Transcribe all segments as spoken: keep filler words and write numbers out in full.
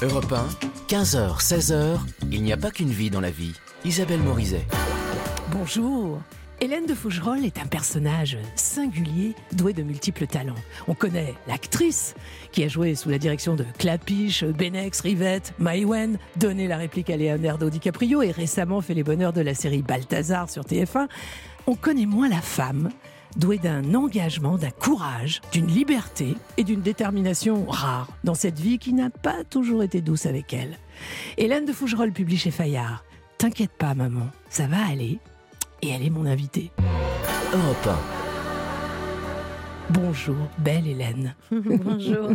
Europe un, quinze heures, seize heures, il n'y a pas qu'une vie dans la vie. Isabelle Morizet. Bonjour. Hélène de Fougerolles est un personnage singulier, doué de multiples talents. On connaît l'actrice qui a joué sous la direction de Clapiche, Benex, Rivette, Maïwenn, donné la réplique à Leonardo DiCaprio et récemment fait les bonheurs de la série Balthazar sur T F un. On connaît moins la femme, douée d'un engagement, d'un courage, d'une liberté et d'une détermination rares dans cette vie qui n'a pas toujours été douce avec elle. Hélène de Fougerolles publie chez Fayard. T'inquiète pas maman, ça va aller. Et elle est mon invitée. Europe un. Bonjour, belle Hélène. Bonjour.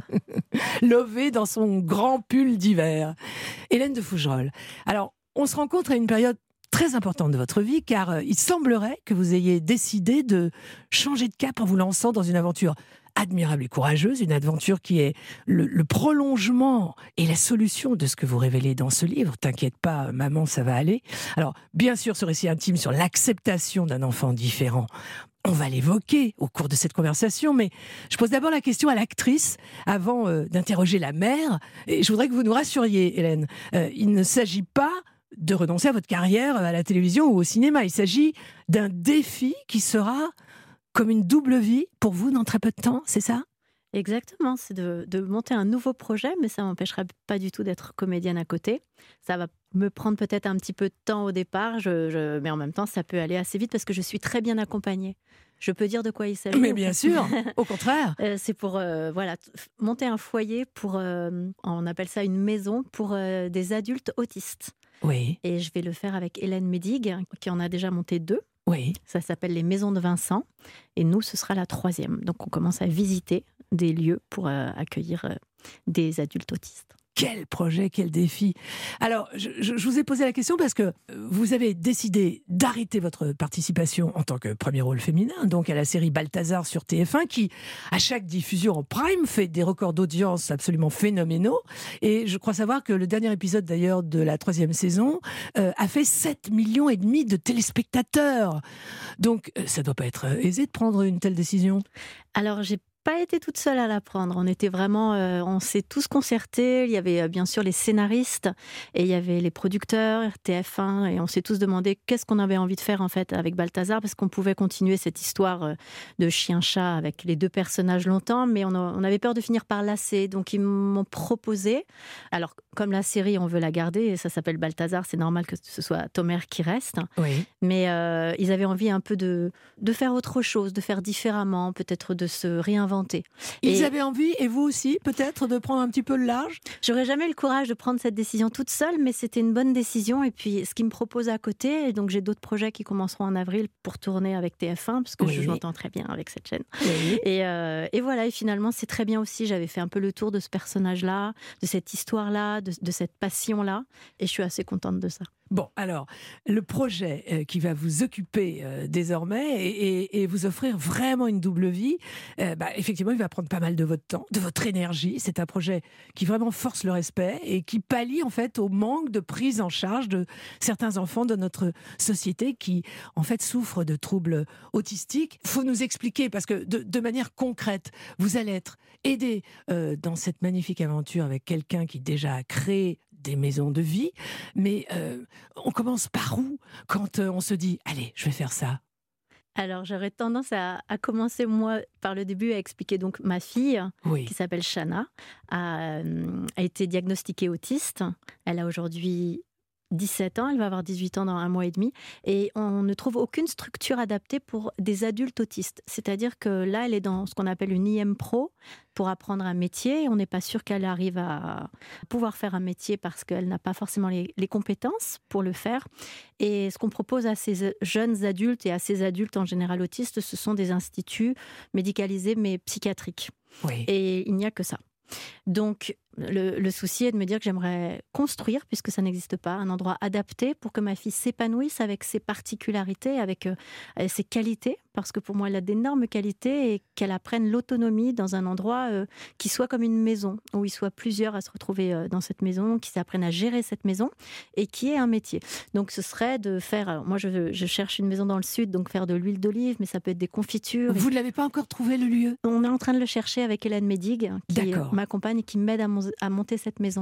Lovée dans son grand pull d'hiver. Hélène de Fougerolles. Alors, on se rencontre à une période très importante de votre vie, car euh, il semblerait que vous ayez décidé de changer de cap en vous lançant dans une aventure admirable et courageuse, une aventure qui est le, le prolongement et la solution de ce que vous révélez dans ce livre. T'inquiète pas, maman, ça va aller. Alors, bien sûr, ce récit intime sur l'acceptation d'un enfant différent, on va l'évoquer au cours de cette conversation, mais je pose d'abord la question à l'actrice avant euh, d'interroger la mère. Et je voudrais que vous nous rassuriez, Hélène. Euh, il ne s'agit pas de renoncer à votre carrière à la télévision ou au cinéma. Il s'agit d'un défi qui sera comme une double vie pour vous dans très peu de temps, c'est ça ? Exactement, c'est de, de monter un nouveau projet, mais ça ne m'empêchera pas du tout d'être comédienne à côté. Ça va me prendre peut-être un petit peu de temps au départ, je, je, mais en même temps, ça peut aller assez vite parce que je suis très bien accompagnée. Je peux dire de quoi il s'agit. Mais bien sûr, au contraire. Euh, c'est pour euh, voilà, t- monter un foyer pour, euh, on appelle ça une maison, pour euh, des adultes autistes. Oui. Et je vais le faire avec Hélène Médig, qui en a déjà monté deux. Oui. Ça s'appelle les Maisons de Vincent. Et nous, ce sera la troisième. Donc, on commence à visiter des lieux pour euh, accueillir euh, des adultes autistes. Quel projet, quel défi. Alors, je, je, je vous ai posé la question parce que vous avez décidé d'arrêter votre participation en tant que premier rôle féminin, donc à la série Balthazar sur T F un, qui, à chaque diffusion en prime, fait des records d'audience absolument phénoménaux. Et je crois savoir que le dernier épisode, d'ailleurs, de la troisième saison, euh, a fait sept millions et demi de téléspectateurs. Donc, ça ne doit pas être aisé de prendre une telle décision. Alors, j'ai pas été toute seule à la prendre. On était vraiment, euh, on s'est tous concertés. Il y avait euh, bien sûr les scénaristes et il y avait les producteurs, T F un, et on s'est tous demandé qu'est-ce qu'on avait envie de faire en fait avec Balthazar, parce qu'on pouvait continuer cette histoire euh, de chien-chat avec les deux personnages longtemps, mais on, a, on avait peur de finir par lasser. Donc ils m'ont proposé. Alors comme la série, on veut la garder et ça s'appelle Balthazar, c'est normal que ce soit Tomer qui reste. Oui. Mais euh, ils avaient envie un peu de de faire autre chose, de faire différemment, peut-être de se réinventer. Ils et avaient envie, et vous aussi, peut-être, de prendre un petit peu le large ? J'aurais jamais eu le courage de prendre cette décision toute seule, mais c'était une bonne décision. Et puis, ce qu'ils me proposent à côté, et donc j'ai d'autres projets qui commenceront en avril pour tourner avec T F un, parce que oui. je, je m'entends très bien avec cette chaîne. Oui. Et, euh, et voilà, et finalement, c'est très bien aussi. J'avais fait un peu le tour de ce personnage-là, de cette histoire-là, de, de cette passion-là, et je suis assez contente de ça. Bon, alors, le projet euh, qui va vous occuper euh, désormais et, et, et vous offrir vraiment une double vie, euh, bah, effectivement, il va prendre pas mal de votre temps, de votre énergie. C'est un projet qui vraiment force le respect et qui pallie en fait au manque de prise en charge de certains enfants de notre société qui, en fait, souffrent de troubles autistiques. Il faut nous expliquer, parce que de, de manière concrète, vous allez être aidé euh, dans cette magnifique aventure avec quelqu'un qui déjà a créé des maisons de vie, mais euh, on commence par où quand euh, on se dit « Allez, je vais faire ça ». Alors, j'aurais tendance à, à commencer, moi, par le début, à expliquer donc ma fille, oui. qui s'appelle Shana, a, a été diagnostiquée autiste. Elle a aujourd'hui dix-sept ans, elle va avoir dix-huit ans dans un mois et demi, et on ne trouve aucune structure adaptée pour des adultes autistes. C'est-à-dire que là, elle est dans ce qu'on appelle une I M Pro pour apprendre un métier, et on n'est pas sûr qu'elle arrive à pouvoir faire un métier parce qu'elle n'a pas forcément les, les compétences pour le faire. Et ce qu'on propose à ces jeunes adultes et à ces adultes en général autistes, ce sont des instituts médicalisés mais psychiatriques. Oui. Et il n'y a que ça. Donc, le, le souci est de me dire que j'aimerais construire, puisque ça n'existe pas, un endroit adapté pour que ma fille s'épanouisse avec ses particularités, avec euh, ses qualités, parce que pour moi, elle a d'énormes qualités, et qu'elle apprenne l'autonomie dans un endroit euh, qui soit comme une maison, où il soit plusieurs à se retrouver euh, dans cette maison, qui s'apprennent à gérer cette maison, et qui ait un métier. Donc, ce serait de faire... Alors, moi, je, je cherche une maison dans le sud, donc faire de l'huile d'olive, mais ça peut être des confitures. Vous ne l'avez pas encore trouvé, le lieu ? On est en train de le chercher avec Hélène Médig, qui D'accord. m'accompagne et qui m'aide à, mon, à monter cette maison-là.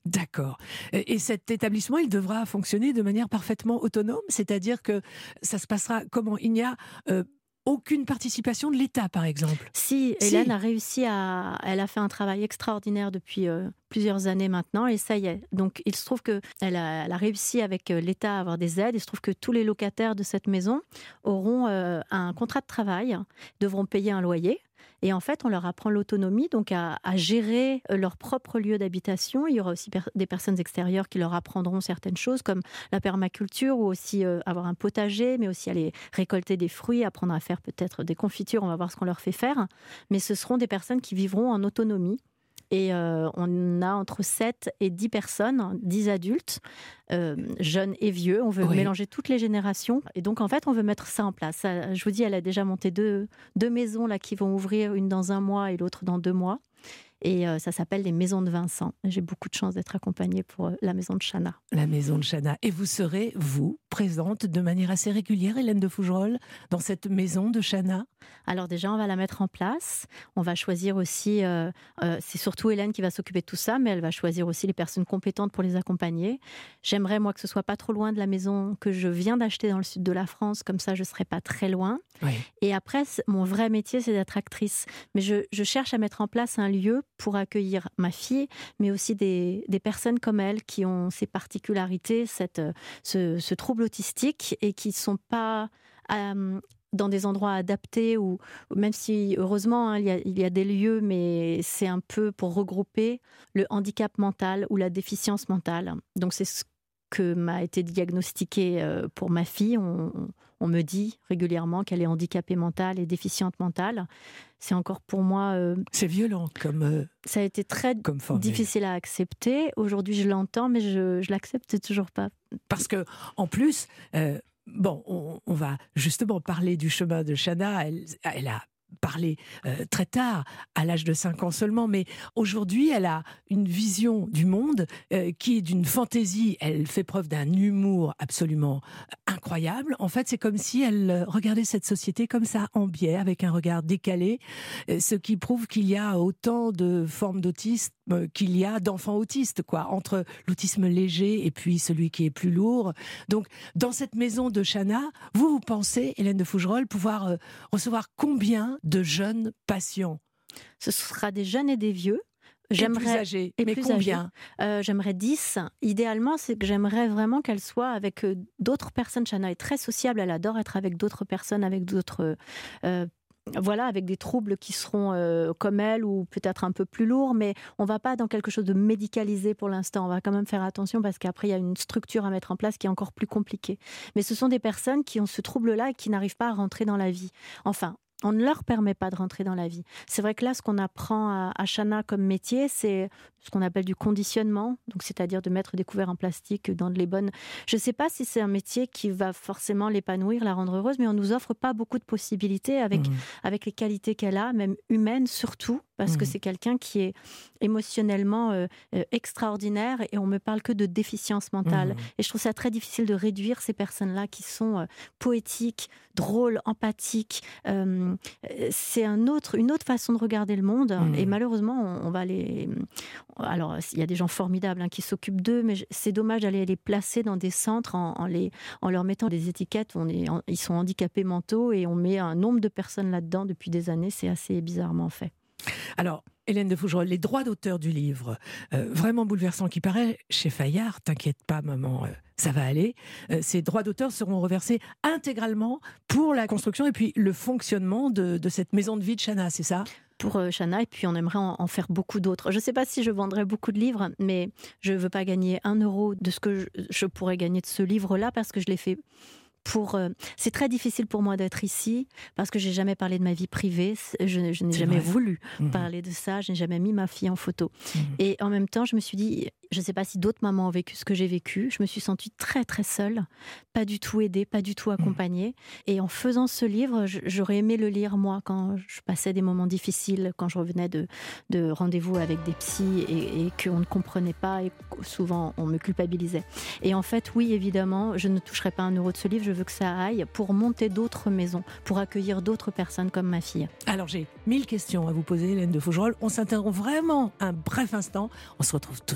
D'accord. Et, et cet établissement, il devra fonctionner de manière parfaitement autonome, c'est-à-dire que ça se passera comment? Il n'y a euh, aucune participation de l'État, par exemple? Si, Si. Hélène a réussi à... Elle a fait un travail extraordinaire depuis euh, plusieurs années maintenant, et ça y est. Donc, il se trouve qu'elle a, elle a réussi avec euh, l'État à avoir des aides. Il se trouve que tous les locataires de cette maison auront euh, un contrat de travail, devront payer un loyer. Et en fait, on leur apprend l'autonomie, donc à, à gérer leur propre lieu d'habitation. Il y aura aussi per- des personnes extérieures qui leur apprendront certaines choses, comme la permaculture, ou aussi euh, avoir un potager, mais aussi aller récolter des fruits, apprendre à faire peut-être des confitures. On va voir ce qu'on leur fait faire. Mais ce seront des personnes qui vivront en autonomie. Et euh, on a entre sept et dix personnes, dix adultes, euh, jeunes et vieux. On veut Oui. mélanger toutes les générations. Et donc, en fait, on veut mettre ça en place. Ça, je vous dis, elle a déjà monté deux, deux maisons là, qui vont ouvrir, une dans un mois et l'autre dans deux mois. Et euh, ça s'appelle les Maisons de Vincent. J'ai beaucoup de chance d'être accompagnée pour euh, la maison de Chana. La maison de Chana. Et vous serez, vous, présente de manière assez régulière, Hélène de Fougerolles, dans cette maison de Chana? Alors déjà, on va la mettre en place. On va choisir aussi, euh, euh, c'est surtout Hélène qui va s'occuper de tout ça, mais elle va choisir aussi les personnes compétentes pour les accompagner. J'aimerais, moi, que ce soit pas trop loin de la maison que je viens d'acheter dans le sud de la France, comme ça je ne serai pas très loin. Oui. Et après, mon vrai métier, c'est d'être actrice. Mais je, je cherche à mettre en place un lieu pour accueillir ma fille, mais aussi des, des personnes comme elle qui ont ces particularités, cette, ce, ce trouble autistique, et qui ne sont pas... Euh, dans des endroits adaptés, ou même si, heureusement, hein, il y a, il y a des lieux, mais c'est un peu pour regrouper le handicap mental ou la déficience mentale. Donc c'est ce que m'a été diagnostiqué euh, pour ma fille. On, on me dit régulièrement qu'elle est handicapée mentale et déficiente mentale. C'est encore pour moi... Euh, c'est violent comme euh, ça a été très comme difficile à accepter. Aujourd'hui, je l'entends, mais je ne l'accepte toujours pas. Parce que, en plus... Euh, Bon, on, on va justement parler du chemin de Chana. Elle, elle a parlé euh, très tard, à l'âge de cinq ans seulement, mais aujourd'hui, elle a une vision du monde euh, qui est d'une fantaisie. Elle fait preuve d'un humour absolument incroyable. En fait, c'est comme si elle regardait cette société comme ça, en biais, avec un regard décalé, ce qui prouve qu'il y a autant de formes d'autisme qu'il y a d'enfants autistes, quoi, entre l'autisme léger et puis celui qui est plus lourd. Donc, dans cette maison de Chana, vous, vous pensez, Hélène de Fougerolles, pouvoir euh, recevoir combien de jeunes patients? Ce sera des jeunes et des vieux. J'aimerais, et plus âgés. Et mais plus combien euh, J'aimerais dix. Idéalement, c'est que j'aimerais vraiment qu'elle soit avec euh, d'autres personnes. Chana est très sociable, elle adore être avec d'autres personnes, avec d'autres... Euh, Voilà, avec des troubles qui seront euh, comme elle, ou peut-être un peu plus lourds, mais on ne va pas dans quelque chose de médicalisé pour l'instant. On va quand même faire attention, parce qu'après, il y a une structure à mettre en place qui est encore plus compliquée. Mais ce sont des personnes qui ont ce trouble-là et qui n'arrivent pas à rentrer dans la vie. Enfin, on ne leur permet pas de rentrer dans la vie. C'est vrai que là, ce qu'on apprend à, à Chana comme métier, c'est ce qu'on appelle du conditionnement, donc c'est-à-dire de mettre des couverts en plastique dans les bonnes... Je ne sais pas si c'est un métier qui va forcément l'épanouir, la rendre heureuse, mais on ne nous offre pas beaucoup de possibilités avec, mmh. avec les qualités qu'elle a, même humaines surtout, parce mmh. que c'est quelqu'un qui est émotionnellement euh, euh, extraordinaire, et on ne me parle que de déficience mentale. Mmh. Et je trouve ça très difficile de réduire ces personnes-là qui sont euh, poétiques, drôles, empathiques. Euh, c'est un autre, une autre façon de regarder le monde, mmh. et malheureusement, on, on va les... Alors, il y a des gens formidables hein, qui s'occupent d'eux, mais c'est dommage d'aller les placer dans des centres en, en, les, en leur mettant des étiquettes. On est, en, ils sont handicapés mentaux, et on met un nombre de personnes là-dedans depuis des années. C'est assez bizarrement fait. Alors, Hélène de Fougerolles, les droits d'auteur du livre, euh, vraiment bouleversant, qui paraît chez Fayard, t'inquiète pas maman, euh, ça va aller, euh, ces droits d'auteur seront reversés intégralement pour la construction et puis le fonctionnement de, de cette maison de vie de Chana, c'est ça ? Pour euh, Chana, et puis on aimerait en, en faire beaucoup d'autres. Je ne sais pas si je vendrai beaucoup de livres, mais je ne veux pas gagner un euro de ce que je, je pourrais gagner de ce livre-là, parce que je l'ai fait... Pour, euh, c'est très difficile pour moi d'être ici, parce que j'ai jamais parlé de ma vie privée, je, je n'ai c'est jamais vrai. voulu mmh. parler de ça, je n'ai jamais mis ma fille en photo. Mmh. Et en même temps, je me suis dit, je ne sais pas si d'autres mamans ont vécu ce que j'ai vécu, je me suis sentie très très seule, pas du tout aidée, pas du tout accompagnée. Mmh. Et en faisant ce livre, j'aurais aimé le lire moi quand je passais des moments difficiles, quand je revenais de, de rendez-vous avec des psys et, et qu'on ne comprenait pas, et souvent on me culpabilisait. Et en fait, oui, évidemment, je ne toucherai pas un euro de ce livre, je veux que ça aille pour monter d'autres maisons, pour accueillir d'autres personnes comme ma fille. Alors j'ai mille questions à vous poser, Hélène de Fougerolles. On s'interrompt vraiment un bref instant. On se retrouve tout de suite.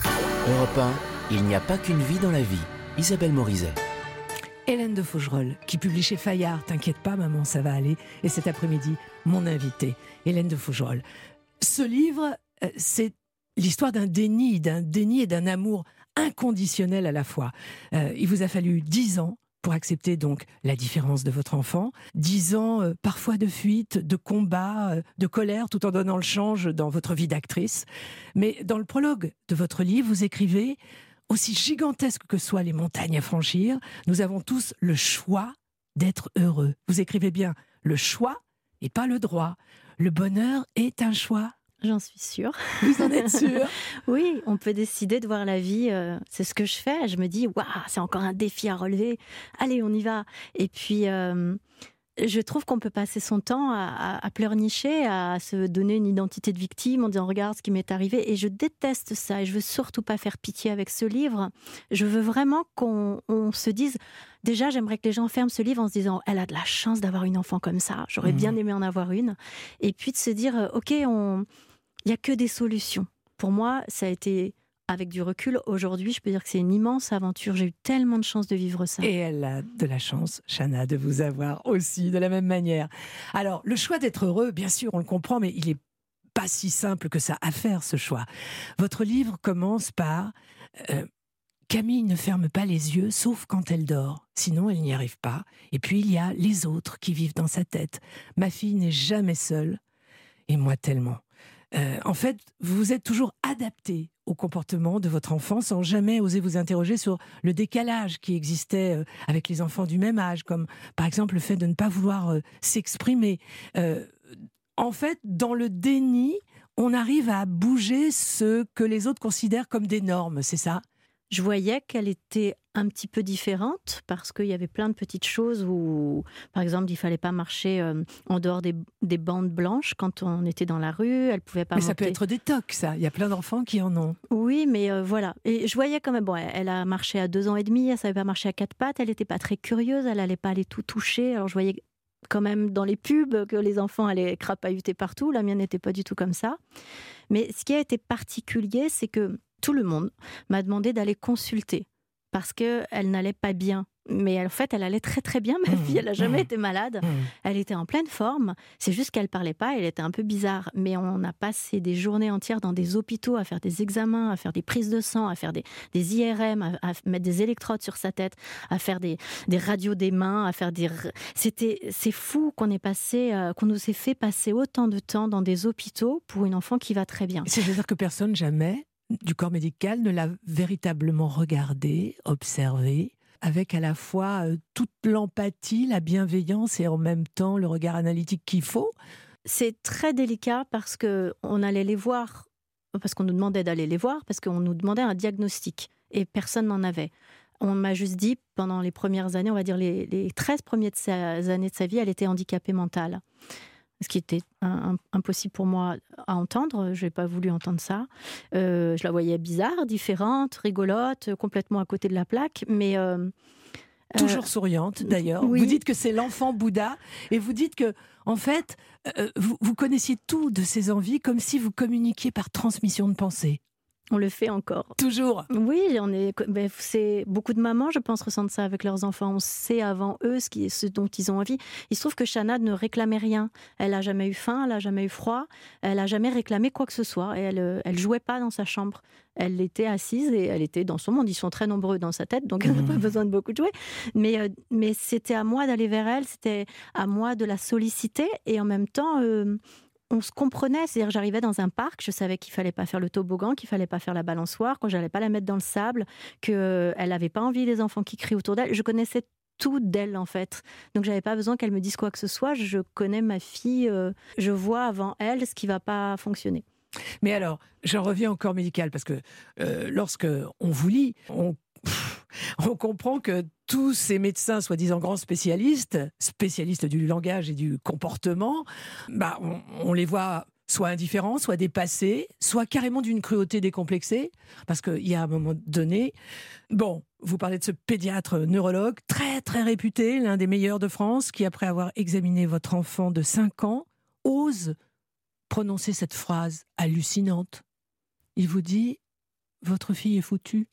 Europe un, il n'y a pas qu'une vie dans la vie. Isabelle Morizet. Hélène de Fougerolles, qui publie chez Fayard, T'inquiète pas maman, ça va aller. Et cet après-midi, mon invitée, Hélène de Fougerolles. Ce livre, c'est l'histoire d'un déni, d'un déni et d'un amour inconditionnel à la fois. Euh, il vous a fallu dix ans pour accepter donc la différence de votre enfant. Dix ans euh, parfois de fuite, de combat, euh, de colère, tout en donnant le change dans votre vie d'actrice. Mais dans le prologue de votre livre, vous écrivez « Aussi gigantesques que soient les montagnes à franchir, nous avons tous le choix d'être heureux. » Vous écrivez bien « le choix et pas le droit. Le bonheur est un choix. » J'en suis sûre. Vous en êtes sûre? Oui, on peut décider de voir la vie. Euh, c'est ce que je fais. Je me dis, waouh, c'est encore un défi à relever. Allez, on y va. Et puis, euh, je trouve qu'on peut passer son temps à, à, à pleurnicher, à se donner une identité de victime en disant, regarde ce qui m'est arrivé. Et je déteste ça. Et je veux surtout pas faire pitié avec ce livre. Je veux vraiment qu'on on se dise. Déjà, j'aimerais que les gens ferment ce livre en se disant, elle a de la chance d'avoir une enfant comme ça. J'aurais mmh. bien aimé en avoir une. Et puis de se dire, ok, on... il n'y a que des solutions. Pour moi, ça a été, avec du recul, aujourd'hui, je peux dire que c'est une immense aventure. J'ai eu tellement de chance de vivre ça. Et elle a de la chance, Chana, de vous avoir aussi, de la même manière. Alors, le choix d'être heureux, bien sûr, on le comprend, mais il n'est pas si simple que ça à faire, ce choix. Votre livre commence par euh, « Camille ne ferme pas les yeux, sauf quand elle dort. Sinon, elle n'y arrive pas. Et puis, il y a les autres qui vivent dans sa tête. Ma fille n'est jamais seule, et moi tellement. » Euh, en fait, vous vous êtes toujours adapté au comportement de votre enfant sans jamais oser vous interroger sur le décalage qui existait euh, avec les enfants du même âge, comme par exemple le fait de ne pas vouloir euh, s'exprimer. Euh, en fait, dans le déni, on arrive à bouger ce que les autres considèrent comme des normes, c'est ça ? Je voyais qu'elle était un petit peu différente parce qu'il y avait plein de petites choses où, par exemple, il ne fallait pas marcher euh, en dehors des, des bandes blanches quand on était dans la rue. Elle pouvait pas mais monter. Ça peut être des tocs, ça. Il y a plein d'enfants qui en ont. Oui, mais euh, voilà. Et je voyais quand même, bon, elle a marché à deux ans et demi, elle ne savait pas marcher à quatre pattes, elle n'était pas très curieuse, elle n'allait pas aller tout toucher. Alors je voyais quand même dans les pubs que les enfants allaient crapahuter partout. La mienne n'était pas du tout comme ça. Mais ce qui a été particulier, c'est que tout le monde m'a demandé d'aller consulter parce qu'elle n'allait pas bien. Mais en fait, elle allait très très bien, ma mmh, fille. Elle n'a jamais mmh, été malade. Mmh. Elle était en pleine forme. C'est juste qu'elle ne parlait pas. Elle était un peu bizarre. Mais on a passé des journées entières dans des hôpitaux à faire des examens, à faire des prises de sang, à faire des, des I R M, à, à mettre des électrodes sur sa tête, à faire des, des radios des mains, à faire des... C'était, c'est fou qu'on ait passé, euh, qu'on nous ait fait passer autant de temps dans des hôpitaux pour une enfant qui va très bien. C'est-à-dire que personne jamais du corps médical ne l'a véritablement regardé, observé, avec à la fois euh, toute l'empathie, la bienveillance et en même temps le regard analytique qu'il faut. C'est très délicat parce qu'on allait les voir, parce qu'on nous demandait d'aller les voir, parce qu'on nous demandait un diagnostic et personne n'en avait. On m'a juste dit, pendant les premières années, on va dire les, les treize premières de sa, années de sa vie, elle était handicapée mentale. Ce qui était un, un, impossible pour moi à entendre. Je n'ai pas voulu entendre ça. Euh, je la voyais bizarre, différente, rigolote, complètement à côté de la plaque. Mais euh, toujours euh, souriante, d'ailleurs. Oui. Vous dites que c'est l'enfant Bouddha. Et vous dites que, en fait, euh, vous, vous connaissiez tout de ses envies comme si vous communiquiez par transmission de pensée. On le fait encore. Toujours. Oui, on est, ben, c'est, beaucoup de mamans, je pense, ressentent ça avec leurs enfants. On sait avant eux ce, qui, ce dont ils ont envie. Il se trouve que Chana ne réclamait rien. Elle n'a jamais eu faim, elle n'a jamais eu froid. Elle n'a jamais réclamé quoi que ce soit. Et elle ne jouait pas dans sa chambre. Elle était assise et elle était dans son monde. Ils sont très nombreux dans sa tête, donc elle n'a pas besoin de beaucoup de jouer. Mais, euh, mais c'était à moi d'aller vers elle, c'était à moi de la solliciter. Et en même temps... Euh, on se comprenait, c'est-à-dire j'arrivais dans un parc, je savais qu'il fallait pas faire le toboggan, qu'il fallait pas faire la balançoire, que j'allais pas la mettre dans le sable, qu'elle avait pas envie des enfants qui crient autour d'elle. Je connaissais tout d'elle en fait, donc j'avais pas besoin qu'elle me dise quoi que ce soit. Je connais ma fille, euh, je vois avant elle ce qui va pas fonctionner. Mais alors, j'en reviens au corps médical parce que euh, lorsque on vous lit, on on comprend que tous ces médecins, soi-disant grands spécialistes, spécialistes du langage et du comportement, bah, on, on les voit soit indifférents, soit dépassés, soit carrément d'une cruauté décomplexée, parce qu'il y a un moment donné... Bon, vous parlez de ce pédiatre neurologue, très très réputé, l'un des meilleurs de France, qui après avoir examiné votre enfant de cinq ans, ose prononcer cette phrase hallucinante. Il vous dit... votre fille est foutue?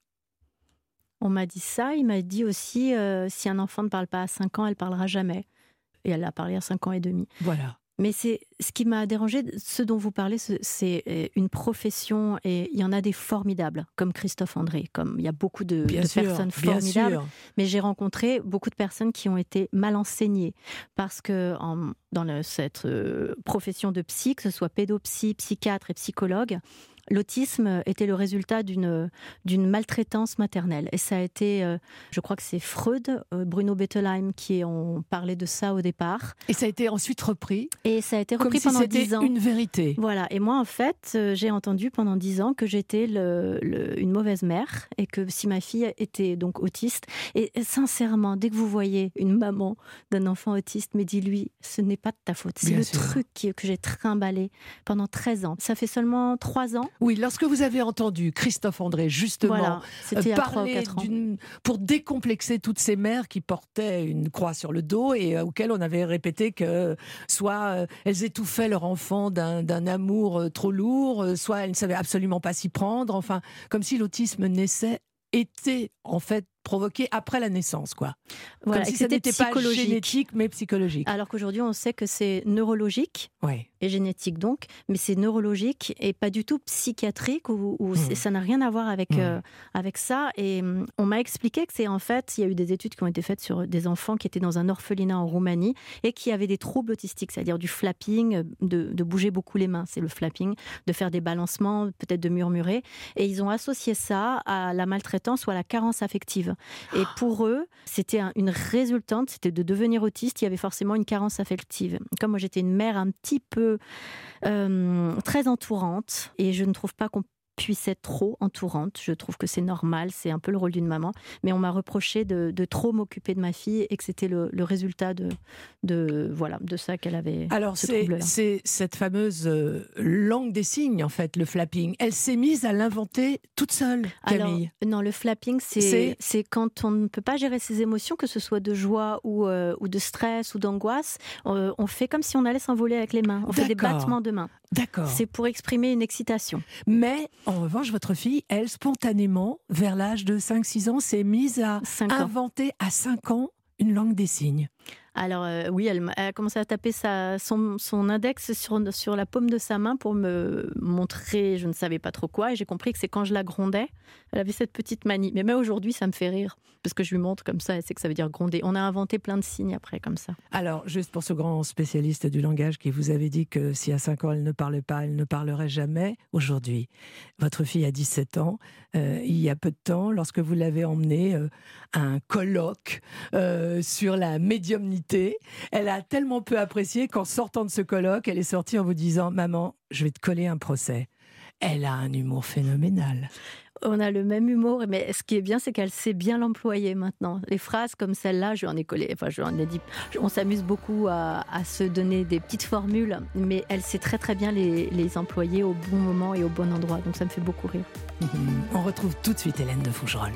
On m'a dit ça. Il m'a dit aussi, euh, si un enfant ne parle pas à cinq ans, elle parlera jamais. Et elle a parlé à cinq ans et demi. Voilà. Mais c'est ce qui m'a dérangé, ce dont vous parlez, c'est une profession, et il y en a des formidables, comme Christophe André, comme il y a beaucoup de, de sûr, personnes bien formidables. sûr. Mais j'ai rencontré beaucoup de personnes qui ont été mal enseignées, parce que en, dans le, cette euh, profession de psy, que ce soit pédopsie, psychiatre et psychologue, l'autisme était le résultat d'une d'une maltraitance maternelle. Et ça a été, euh, je crois que c'est Freud, euh, Bruno Bettelheim, qui ont parlé de ça au départ. Et ça a été ensuite repris. Et ça a été comme repris si pendant c'était dix ans. une vérité. Voilà. Et moi, en fait, euh, j'ai entendu pendant dix ans que j'étais le, le, une mauvaise mère, et que si ma fille était donc autiste. Et sincèrement, dès que vous voyez une maman d'un enfant autiste, mais dis-lui, ce n'est pas de ta faute. C'est Bien le sûr. truc qui, que j'ai trimballé pendant treize ans. Ça fait seulement trois ans. Oui, lorsque vous avez entendu Christophe André, justement, Voilà, c'était il y a trois ou parler quatre ans. d'une... pour décomplexer toutes ces mères qui portaient une croix sur le dos et euh, auxquelles on avait répété que soit euh, elles étouffaient leur enfant d'un, d'un amour euh, trop lourd, euh, soit elles ne savaient absolument pas s'y prendre, enfin, comme si l'autisme naissait, était en fait provoqué après la naissance, quoi. Voilà, comme et si que ça c'était n'était pas psychologique. génétique, mais psychologique. Alors qu'aujourd'hui, on sait que c'est neurologique. Oui. Et génétique donc, mais c'est neurologique et pas du tout psychiatrique, ou, ou Mmh. ça n'a rien à voir avec, Mmh. euh, avec ça. Et hum, on m'a expliqué que c'est en fait, il y a eu des études qui ont été faites sur des enfants qui étaient dans un orphelinat en Roumanie et qui avaient des troubles autistiques, c'est-à-dire du flapping, de, de bouger beaucoup les mains, c'est le flapping, de faire des balancements, peut-être de murmurer. Et ils ont associé ça à la maltraitance ou à la carence affective. Et pour eux, c'était un- une résultante, c'était de devenir autiste, il y avait forcément une carence affective. Comme moi j'étais une mère un petit peu euh, très entourante, et je ne trouve pas qu'on puisse être trop entourante. Je trouve que c'est normal, c'est un peu le rôle d'une maman. Mais on m'a reproché de, de trop m'occuper de ma fille et que c'était le, le résultat de, de, voilà, de ça qu'elle avait. Alors, ce c'est, trouble-là. c'est cette fameuse euh, langue des signes, en fait, le flapping. Elle s'est mise à l'inventer toute seule, Camille. Alors, non, le flapping, c'est, C'est- c'est quand on ne peut pas gérer ses émotions, que ce soit de joie ou, euh, ou de stress ou d'angoisse. Euh, on fait comme si on allait s'envoler avec les mains. On fait des D'accord. battements de mains. D'accord. C'est pour exprimer une excitation. Mais, en revanche, votre fille, elle, spontanément, vers l'âge de cinq six ans, s'est mise à Cinq ans. inventer à cinq ans une langue des signes. Alors euh, oui, elle, m'a- elle a commencé à taper sa, son, son index sur, sur la paume de sa main pour me montrer je ne savais pas trop quoi. Et j'ai compris que c'est quand je la grondais, elle avait cette petite manie. Mais même aujourd'hui, ça me fait rire, parce que je lui montre comme ça, elle sait que ça veut dire gronder. On a inventé plein de signes après, comme ça. Alors, juste pour ce grand spécialiste du langage qui vous avait dit que si à cinq ans elle ne parlait pas, elle ne parlerait jamais, aujourd'hui, votre fille a dix-sept ans, euh, il y a peu de temps, lorsque vous l'avez emmenée euh, à un colloque euh, sur la médiumnité, elle a tellement peu apprécié qu'en sortant de ce colloque, elle est sortie en vous disant « Maman, je vais te coller un procès ». Elle a un humour phénoménal. On a le même humour, mais ce qui est bien, c'est qu'elle sait bien l'employer maintenant. Les phrases comme celle-là, je lui en ai collé, enfin, je lui en ai dit, on s'amuse beaucoup à, à se donner des petites formules, mais elle sait très très bien les, les employer au bon moment et au bon endroit, donc ça me fait beaucoup rire. On retrouve tout de suite Hélène de Fougerolles.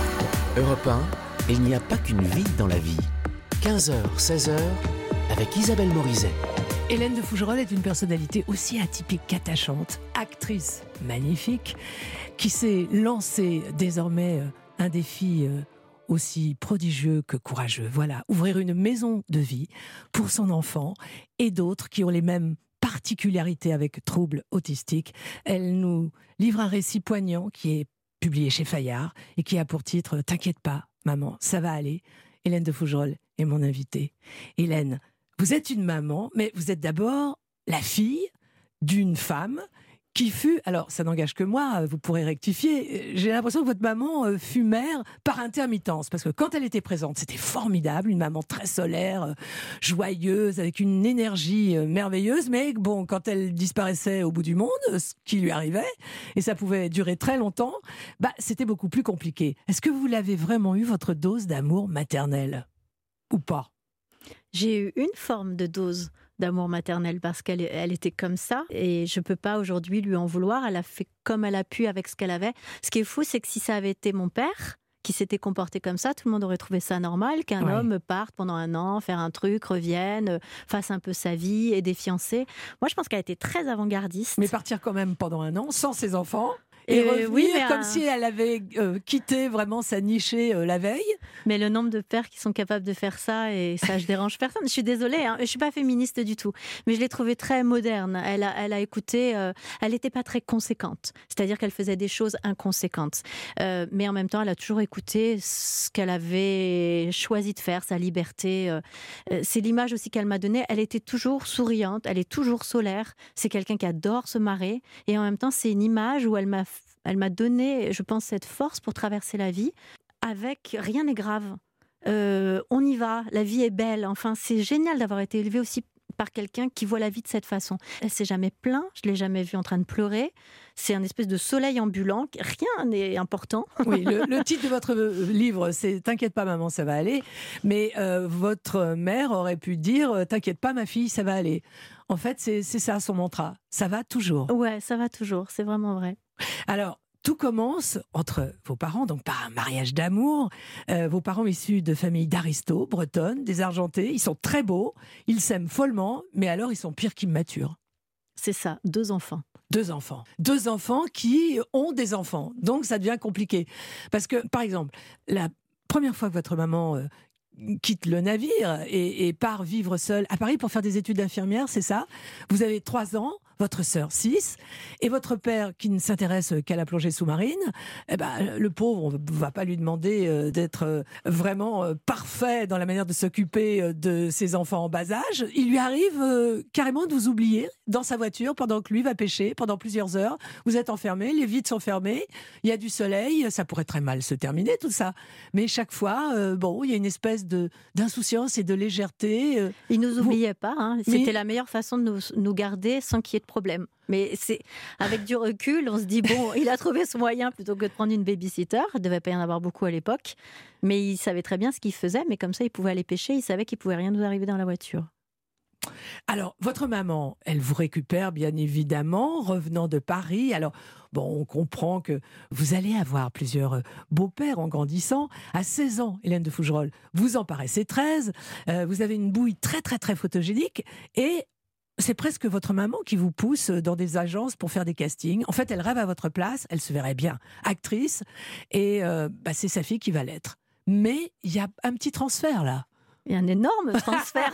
Europe un, il n'y a pas qu'une vie dans la vie. quinze heures, seize heures, avec Isabelle Morizet. Hélène de Fougerolles est une personnalité aussi atypique qu'attachante, actrice magnifique, qui s'est lancée désormais euh, un défi euh, aussi prodigieux que courageux. Voilà, ouvrir une maison de vie pour son enfant et d'autres qui ont les mêmes particularités avec troubles autistiques. Elle nous livre un récit poignant qui est publié chez Fayard et qui a pour titre « T'inquiète pas, maman, ça va aller ». Hélène de Fougerolles est mon invitée. Hélène, vous êtes une maman, mais vous êtes d'abord la fille d'une femme qui fut, alors ça n'engage que moi, vous pourrez rectifier, j'ai l'impression que votre maman fut mère par intermittence, parce que quand elle était présente, c'était formidable, une maman très solaire, joyeuse, avec une énergie merveilleuse, mais bon, quand elle disparaissait au bout du monde, ce qui lui arrivait, et ça pouvait durer très longtemps, bah, c'était beaucoup plus compliqué. Est-ce que vous l'avez vraiment eu, votre dose d'amour maternel ? Ou pas ? J'ai eu une forme de dose d'amour maternel parce qu'elle elle était comme ça et je peux pas aujourd'hui lui en vouloir. Elle a fait comme elle a pu avec ce qu'elle avait. Ce qui est fou, c'est que si ça avait été mon père qui s'était comporté comme ça, tout le monde aurait trouvé ça normal qu'un Ouais. homme parte pendant un an, faire un truc, revienne, fasse un peu sa vie et des fiancés. Moi, je pense qu'elle a été très avant-gardiste. Mais partir quand même pendant un an, sans ses enfants, Et, Et revenir oui, mais comme un- si elle avait euh, quitté vraiment sa nichée euh, la veille. Mais le nombre de pères qui sont capables de faire ça, et ça, je dérange personne. Je suis désolée, hein, je suis pas féministe du tout, mais je l'ai trouvée très moderne. Elle a, elle a écouté, euh, elle n'était pas très conséquente, c'est-à-dire qu'elle faisait des choses inconséquentes. Euh, mais en même temps, elle a toujours écouté ce qu'elle avait choisi de faire, sa liberté. Euh, euh, c'est l'image aussi qu'elle m'a donnée. Elle était toujours souriante, elle est toujours solaire. C'est quelqu'un qui adore se marrer, et en même temps, c'est une image où elle m'a, elle m'a donné, je pense, cette force pour traverser la vie. Avec rien n'est grave. Euh, on y va, la vie est belle. Enfin, c'est génial d'avoir été élevée aussi par quelqu'un qui voit la vie de cette façon. Elle s'est jamais plainte, je l'ai jamais vue en train de pleurer. C'est un espèce de soleil ambulant, rien n'est important. Oui, le, le titre de votre livre, c'est T'inquiète pas maman, ça va aller. Mais euh, votre mère aurait pu dire T'inquiète pas ma fille, ça va aller. En fait, c'est, c'est ça son mantra. Ça va toujours. Ouais, ça va toujours, c'est vraiment vrai. Alors, tout commence entre vos parents, donc par un mariage d'amour. Euh, vos parents issus de familles d'aristos, bretonnes, des Argentés. Ils sont très beaux, ils s'aiment follement, mais alors ils sont pires qu'immatures. C'est ça, deux enfants. Deux enfants. Deux enfants qui ont des enfants. Donc ça devient compliqué. Parce que, par exemple, la première fois que votre maman euh, quitte le navire et, et part vivre seule à Paris pour faire des études d'infirmière, c'est ça? Vous avez trois ans, votre sœur six, et votre père qui ne s'intéresse qu'à la plongée sous-marine, eh ben, le pauvre, on ne va pas lui demander euh, d'être euh, vraiment euh, parfait dans la manière de s'occuper euh, de ses enfants en bas âge. Il lui arrive euh, carrément de vous oublier dans sa voiture pendant que lui va pêcher pendant plusieurs heures. Vous êtes enfermés, les vitres sont fermées, il y a du soleil, ça pourrait très mal se terminer tout ça. Mais chaque fois, euh, bon, il y a une espèce de, d'insouciance et de légèreté. euh. Ils nous Vous- oubliaient pas, hein. C'était Mais- la meilleure façon de nous, nous garder sans qu'il y ait de problème. Mais c'est avec du recul, on se dit bon, il a trouvé ce moyen plutôt que de prendre une babysitter. Il devait pas y en avoir beaucoup à l'époque, mais il savait très bien ce qu'il faisait. Mais comme ça, il pouvait aller pêcher. Il savait qu'il pouvait rien nous arriver dans la voiture. Alors, votre maman, elle vous récupère bien évidemment, revenant de Paris. Alors, bon, on comprend que vous allez avoir plusieurs euh, beaux-pères en grandissant. À seize ans, Hélène de Fougerolles, vous en paraissez treize. Euh, vous avez une bouille très, très, très photogénique. Et c'est presque votre maman qui vous pousse dans des agences pour faire des castings. En fait, elle rêve à votre place. Elle se verrait bien actrice. Et euh, bah, c'est sa fille qui va l'être. Mais il y a un petit transfert là. Il y a un énorme transfert.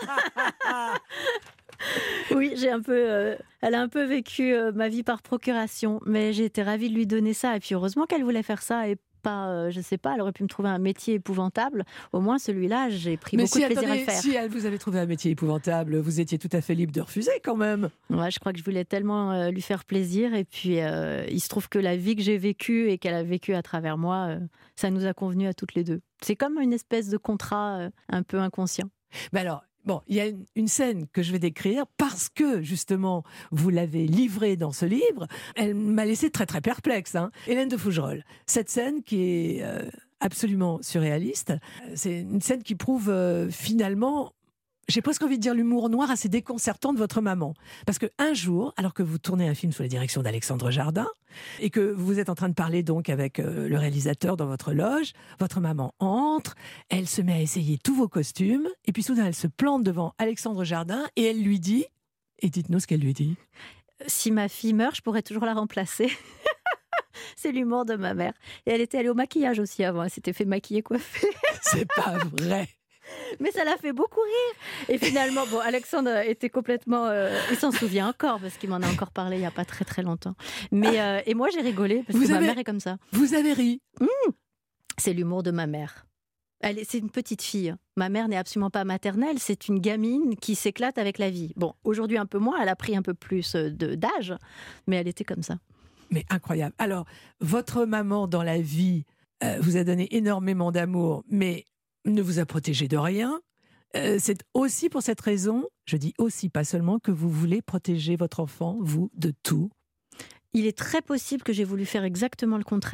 Oui, j'ai un peu, euh, elle a un peu vécu euh, ma vie par procuration, mais j'ai été ravie de lui donner ça. Et puis heureusement qu'elle voulait faire ça et pas, euh, je sais pas, elle aurait pu me trouver un métier épouvantable. Au moins celui-là, j'ai pris Mais beaucoup si, de plaisir attendez, à le faire. si elle vous avait trouvé un métier épouvantable, vous étiez tout à fait libre de refuser quand même. Ouais, je crois que je voulais tellement euh, lui faire plaisir. Et puis, euh, il se trouve que la vie que j'ai vécue et qu'elle a vécue à travers moi, euh, ça nous a convenu à toutes les deux. C'est comme une espèce de contrat euh, un peu inconscient. Mais alors, bon, il y a une, une scène que je vais décrire parce que, justement, vous l'avez livrée dans ce livre. Elle m'a laissé très, très perplexe. Hein. Hélène de Fougerolles. Cette scène qui est euh, absolument surréaliste, c'est une scène qui prouve euh, finalement... J'ai presque envie de dire l'humour noir assez déconcertant de votre maman. Parce qu'un jour, alors que vous tournez un film sous la direction d'Alexandre Jardin, et que vous êtes en train de parler donc avec euh, le réalisateur dans votre loge, votre maman entre, elle se met à essayer tous vos costumes, et puis soudain elle se plante devant Alexandre Jardin, et elle lui dit, et dites-nous ce qu'elle lui dit. Si ma fille meurt, je pourrais toujours la remplacer. C'est l'humour de ma mère. Et elle était allée au maquillage aussi avant. Elle s'était fait maquiller, coiffer. C'est pas vrai. Mais ça l'a fait beaucoup rire. Et finalement, bon, Alexandre était complètement... euh, il s'en souvient encore, parce qu'il m'en a encore parlé il n'y a pas très très longtemps. Mais, euh, et moi, j'ai rigolé, parce Vous que avez- ma mère est comme ça. Vous avez ri. C'est l'humour de ma mère. Elle est, c'est une petite fille. Ma mère n'est absolument pas maternelle, c'est une gamine qui s'éclate avec la vie. Bon, aujourd'hui un peu moins, elle a pris un peu plus de, d'âge, mais elle était comme ça. Mais incroyable. Alors, votre maman dans la vie euh, vous a donné énormément d'amour, mais ne vous a protégé de rien. Euh, c'est aussi pour cette raison, je dis aussi, pas seulement, que vous voulez protéger votre enfant, vous, de tout. Il est très possible que j'ai voulu faire exactement le contraire.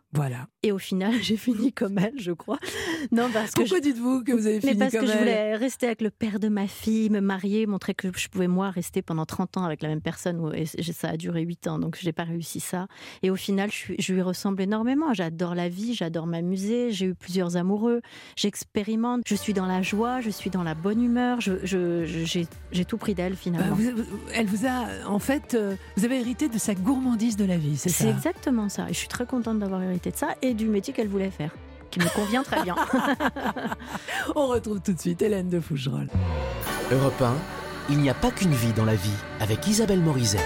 Voilà. Et au final, j'ai fini comme elle, je crois. Non, parce que Pourquoi je... dites-vous que vous avez fini Mais parce comme que je elle voulais rester avec le père de ma fille, me marier, montrer que je pouvais, moi, rester pendant trente ans avec la même personne. Et ça a duré huit ans, donc je n'ai pas réussi ça. Et au final, je, suis, je lui ressemble énormément. J'adore la vie, j'adore m'amuser. J'ai eu plusieurs amoureux. J'expérimente. Je suis dans la joie, je suis dans la bonne humeur. Je, je, je, j'ai, j'ai tout pris d'elle, finalement. Bah, vous, elle vous a, en fait, euh, vous avez hérité de sa gourmandise de la vie, c'est, c'est ça? C'est exactement ça. Et je suis très contente d'avoir hérité de ça et du métier qu'elle voulait faire, qui me convient très bien. On retrouve tout de suite Hélène de Fougerolles. Europe un, il n'y a pas qu'une vie dans la vie, avec Isabelle Morizet.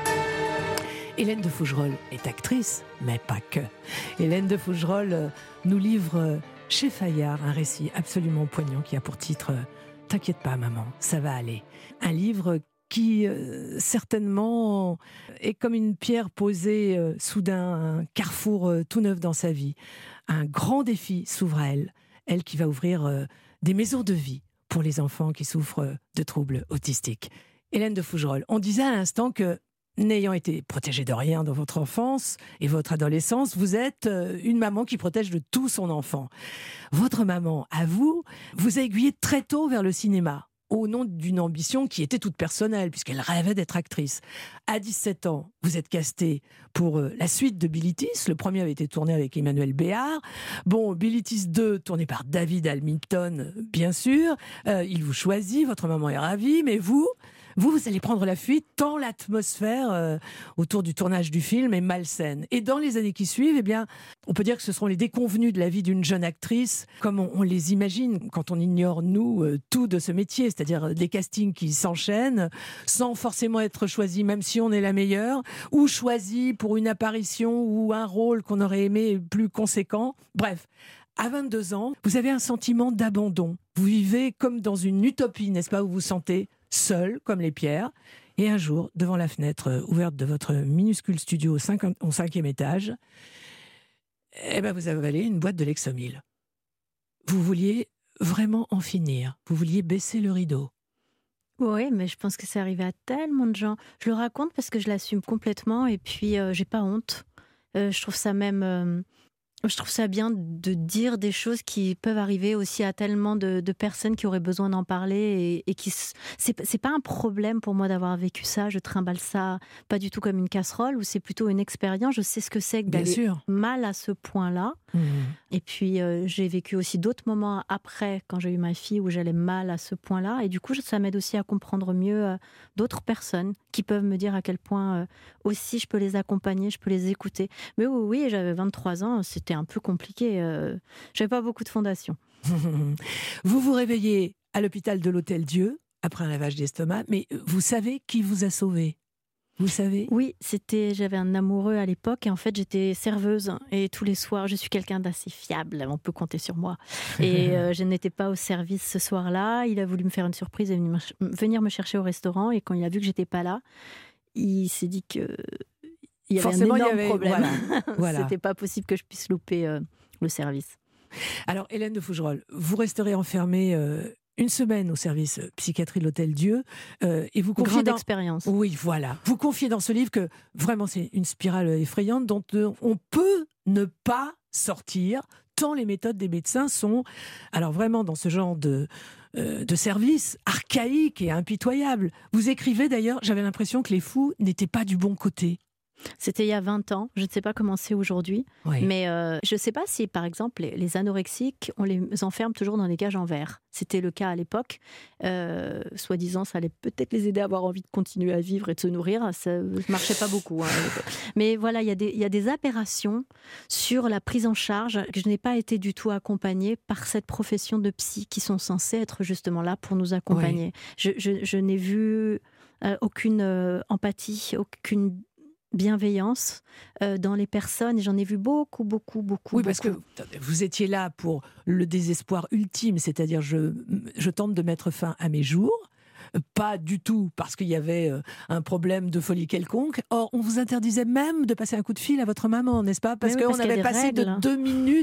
Hélène de Fougerolles est actrice, mais pas que. Hélène de Fougerolles nous livre chez Fayard un récit absolument poignant qui a pour titre « T'inquiète pas maman, ça va aller ». Un livre qui euh, certainement est comme une pierre posée euh, soudain, un carrefour euh, tout neuf dans sa vie. Un grand défi s'ouvre à elle, elle qui va ouvrir euh, des maisons de vie pour les enfants qui souffrent de troubles autistiques. Hélène de Fougerolles, on disait à l'instant que, n'ayant été protégée de rien dans votre enfance et votre adolescence, vous êtes euh, une maman qui protège de tout son enfant. Votre maman, à vous, vous a aiguillé très tôt vers le cinéma, au nom d'une ambition qui était toute personnelle, puisqu'elle rêvait d'être actrice. À dix-sept ans, vous êtes castée pour euh, la suite de Bill It. Le premier avait été tourné avec Emmanuel Béard. Bon, Bill It deux, tourné par David Hamilton, bien sûr. Euh, il vous choisit, votre maman est ravie, mais vous... Vous, vous allez prendre la fuite tant l'atmosphère euh, autour du tournage du film est malsaine. Et dans les années qui suivent, eh bien, on peut dire que ce seront les déconvenus de la vie d'une jeune actrice, comme on, on les imagine quand on ignore, nous, euh, tout de ce métier, c'est-à-dire des castings qui s'enchaînent, sans forcément être choisi, même si on est la meilleure, ou choisi pour une apparition ou un rôle qu'on aurait aimé plus conséquent. Bref. À vingt-deux ans, vous avez un sentiment d'abandon. Vous vivez comme dans une utopie, n'est-ce pas, où vous vous sentez seul, comme les pierres. Et un jour, devant la fenêtre ouverte de votre minuscule studio au, cinq, au cinquième étage, eh ben vous avalez une boîte de Lexomil. Vous vouliez vraiment en finir. Vous vouliez baisser le rideau. Oui, mais je pense que c'est arrivé à tellement de gens. Je le raconte parce que je l'assume complètement et puis euh, j'ai pas honte. Euh, je trouve ça même... Euh... Je trouve ça bien de dire des choses qui peuvent arriver aussi à tellement de, de personnes qui auraient besoin d'en parler et, et qui c'est, c'est pas un problème pour moi d'avoir vécu ça. Je trimballe ça pas du tout comme une casserole, ou c'est plutôt une expérience. Je sais ce que c'est que d'aller sûr. mal à ce point-là. Mmh. Et puis euh, j'ai vécu aussi d'autres moments après, quand j'ai eu ma fille, où j'allais mal à ce point-là. Et du coup, ça m'aide aussi à comprendre mieux euh, d'autres personnes qui peuvent me dire à quel point euh, aussi je peux les accompagner, je peux les écouter. Mais oui, oui, j'avais vingt-trois ans, c'était un peu compliqué. Euh, j'avais pas beaucoup de fondations. Vous vous réveillez à l'hôpital de l'Hôtel-Dieu après un lavage d'estomac, mais vous savez qui vous a sauvé? Vous savez? Oui, c'était, j'avais un amoureux à l'époque et en fait j'étais serveuse et tous les soirs, je suis quelqu'un d'assez fiable, on peut compter sur moi. Et euh, je n'étais pas au service ce soir-là, il a voulu me faire une surprise et venir me chercher au restaurant, et quand il a vu que j'étais pas là, il s'est dit que il y avait Forcément, un énorme il y avait, problème. Voilà, voilà. C'était pas possible que je puisse louper euh, le service. Alors Hélène de Fougerolles, vous resterez enfermée euh, une semaine au service psychiatrie de l'Hôtel-Dieu euh, et vous confiez grande dans... expérience. Oui, voilà. Vous confiez dans ce livre que vraiment c'est une spirale effrayante dont euh, on peut ne pas sortir tant les méthodes des médecins sont, alors vraiment dans ce genre de euh, de service archaïque et impitoyable. Vous écrivez d'ailleurs, j'avais l'impression que les fous n'étaient pas du bon côté. C'était il y a vingt ans, je ne sais pas comment c'est aujourd'hui, oui. mais euh, je ne sais pas si, par exemple, les, les anorexiques, on les enferme toujours dans des cages en verre. C'était le cas à l'époque. Euh, soi-disant, ça allait peut-être les aider à avoir envie de continuer à vivre et de se nourrir. Ça ne marchait pas beaucoup. Hein, mais voilà, il y, y a des aberrations sur la prise en charge, que je n'ai pas été du tout accompagnée par cette profession de psy qui sont censés être justement là pour nous accompagner. Oui. Je, je, je n'ai vu euh, aucune euh, empathie, aucune bienveillance euh, dans les personnes, et j'en ai vu beaucoup, beaucoup, beaucoup. Oui, beaucoup. parce que vous étiez là pour le désespoir ultime, c'est-à-dire je, je tente de mettre fin à mes jours, pas du tout parce qu'il y avait un problème de folie quelconque. Or, on vous interdisait même de passer un coup de fil à votre maman, n'est-ce pas? Parce oui, qu'on avait passé règles. de deux minutes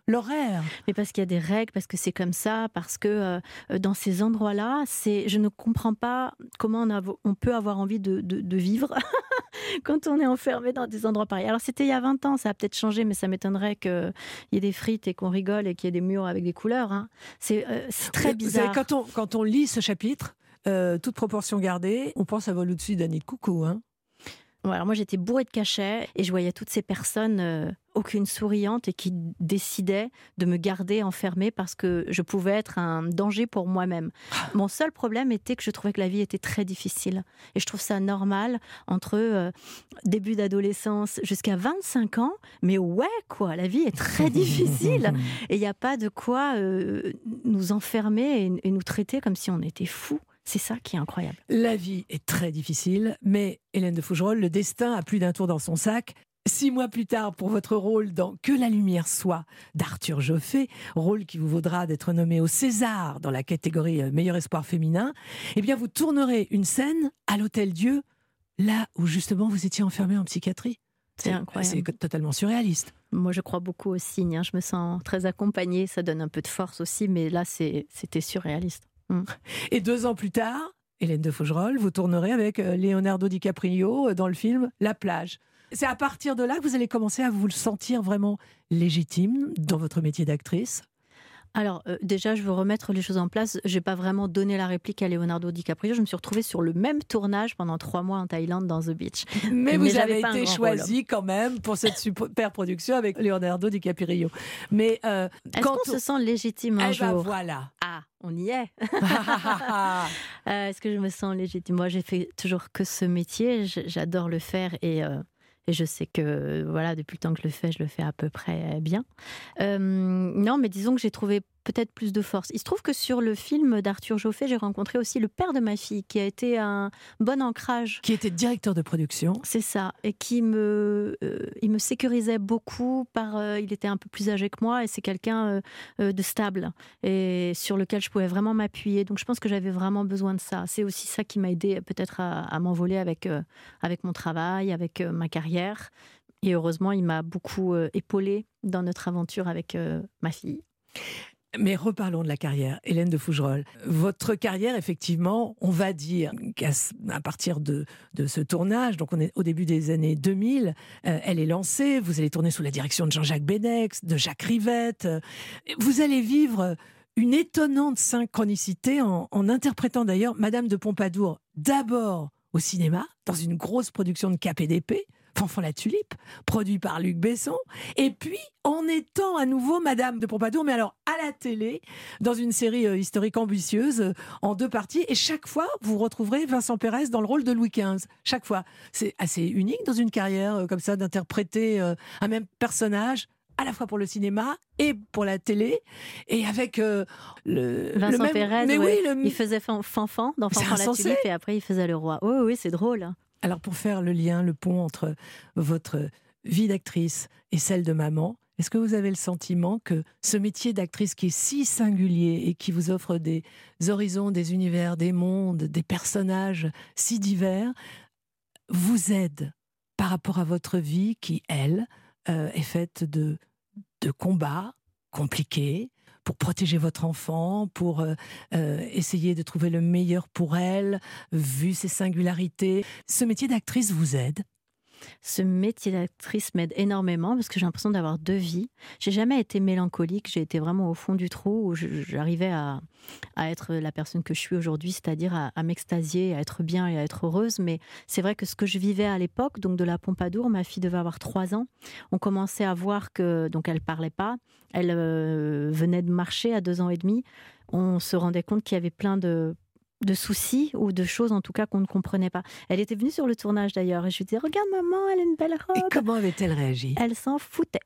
l'horaire. Mais parce qu'il y a des règles, parce que c'est comme ça, parce que euh, dans ces endroits-là, c'est, je ne comprends pas comment on, a, on peut avoir envie de, de, de vivre quand on est enfermé dans des endroits pareils. Alors c'était il y a vingt ans, ça a peut-être changé, mais ça m'étonnerait qu'il y ait des frites et qu'on rigole et qu'il y ait des murs avec des couleurs. Hein. C'est, euh, c'est très bizarre. Vous savez, quand, on, quand on lit ce chapitre, euh, toute proportion gardée, on pense à Vol au-dessus d'Annie de Coucou. Hein. Ouais, alors moi j'étais bourrée de cachets et je voyais toutes ces personnes, euh, aucune souriante, et qui décidaient de me garder enfermée parce que je pouvais être un danger pour moi-même. Mon seul problème était que je trouvais que la vie était très difficile. Et je trouve ça normal entre euh, début d'adolescence jusqu'à vingt-cinq ans. Mais ouais, quoi, la vie est très difficile. Et il n'y a pas de quoi euh, nous enfermer et, et nous traiter comme si on était fous. C'est ça qui est incroyable. La vie est très difficile, mais Hélène de Fougerolles, le destin a plus d'un tour dans son sac. Six mois plus tard, pour votre rôle dans Que la lumière soit d'Arthur Joffé, rôle qui vous vaudra d'être nommé au César dans la catégorie Meilleur espoir féminin, eh bien vous tournerez une scène à l'Hôtel Dieu, là où justement vous étiez enfermé en psychiatrie. C'est, c'est incroyable. C'est totalement surréaliste. Moi, je crois beaucoup aux signes. Hein. Je me sens très accompagnée, ça donne un peu de force aussi, mais là, c'est, c'était surréaliste. Mmh. Et deux ans plus tard, Hélène de Fougerolles, vous tournerez avec Leonardo DiCaprio dans le film La plage. C'est à partir de là que vous allez commencer à vous le sentir vraiment légitime dans votre métier d'actrice ? Alors, euh, déjà, je veux remettre les choses en place. Je n'ai pas vraiment donné la réplique à Leonardo DiCaprio. Je me suis retrouvée sur le même tournage pendant trois mois en Thaïlande dans The Beach. Mais, Mais vous avez été choisie rôle. quand même pour cette super production avec Leonardo DiCaprio. Mais euh, est-ce quand qu'on on... se sent légitime un eh jour ? ben voilà. Ah, on y est. euh, est-ce que je me sens légitime ? Moi, j'ai fait toujours que ce métier. J'adore le faire et... Euh... Et je sais que, voilà, depuis le temps que je le fais, je le fais à peu près bien. Euh, non, mais disons que j'ai trouvé peut-être plus de force. Il se trouve que sur le film d'Arthur Joffé, j'ai rencontré aussi le père de ma fille, qui a été un bon ancrage. Qui était directeur de production. C'est ça. Et qui me, euh, il me sécurisait beaucoup. Par, euh, il était un peu plus âgé que moi et c'est quelqu'un euh, de stable et sur lequel je pouvais vraiment m'appuyer. Donc je pense que j'avais vraiment besoin de ça. C'est aussi ça qui m'a aidée peut-être à, à m'envoler avec, euh, avec mon travail, avec euh, ma carrière. Et heureusement, il m'a beaucoup euh, épaulée dans notre aventure avec euh, ma fille. Mais reparlons de la carrière, Hélène de Fougerolles. Votre carrière, effectivement, on va dire qu'à à partir de, de ce tournage, donc on est au début des années deux mille, euh, elle est lancée, vous allez tourner sous la direction de Jean-Jacques Benex, de Jacques Rivette. Euh, vous allez vivre une étonnante synchronicité en, en interprétant d'ailleurs Madame de Pompadour, d'abord au cinéma, dans une grosse production de Cap et d'Épée, Fanfan la Tulipe, produit par Luc Besson, et puis en étant à nouveau Madame de Pompadour, mais alors à la télé, dans une série euh, historique ambitieuse, euh, en deux parties, et chaque fois, vous retrouverez Vincent Pérez dans le rôle de Louis quinze. Chaque fois. C'est assez unique dans une carrière euh, comme ça, d'interpréter euh, un même personnage, à la fois pour le cinéma et pour la télé, et avec euh, le Vincent le même... Pérez, mais ouais. oui, le... il faisait Fanfan dans Fanfan la Tulipe, et après il faisait le roi. Oui, oui, c'est drôle. Alors pour faire le lien, le pont entre votre vie d'actrice et celle de maman, est-ce que vous avez le sentiment que ce métier d'actrice qui est si singulier et qui vous offre des horizons, des univers, des mondes, des personnages si divers, vous aide par rapport à votre vie qui, elle, euh, est faite de, de combats compliqués, pour protéger votre enfant, pour euh, euh, essayer de trouver le meilleur pour elle, vu ses singularités. Ce métier d'actrice vous aide ? Ce métier d'actrice m'aide énormément parce que j'ai l'impression d'avoir deux vies. J'ai jamais été mélancolique, j'ai été vraiment au fond du trou où je, j'arrivais à, à être la personne que je suis aujourd'hui, c'est-à-dire à, à m'extasier, à être bien et à être heureuse. Mais c'est vrai que ce que je vivais à l'époque, donc de la Pompadour, ma fille devait avoir trois ans, on commençait à voir que, donc elle parlait pas, elle euh, venait de marcher à deux ans et demi, on se rendait compte qu'il y avait plein de de soucis ou de choses en tout cas qu'on ne comprenait pas. Elle était venue sur le tournage d'ailleurs et je lui disais « Regarde maman, elle a une belle robe !» Et comment avait-elle réagi ? Elle s'en foutait.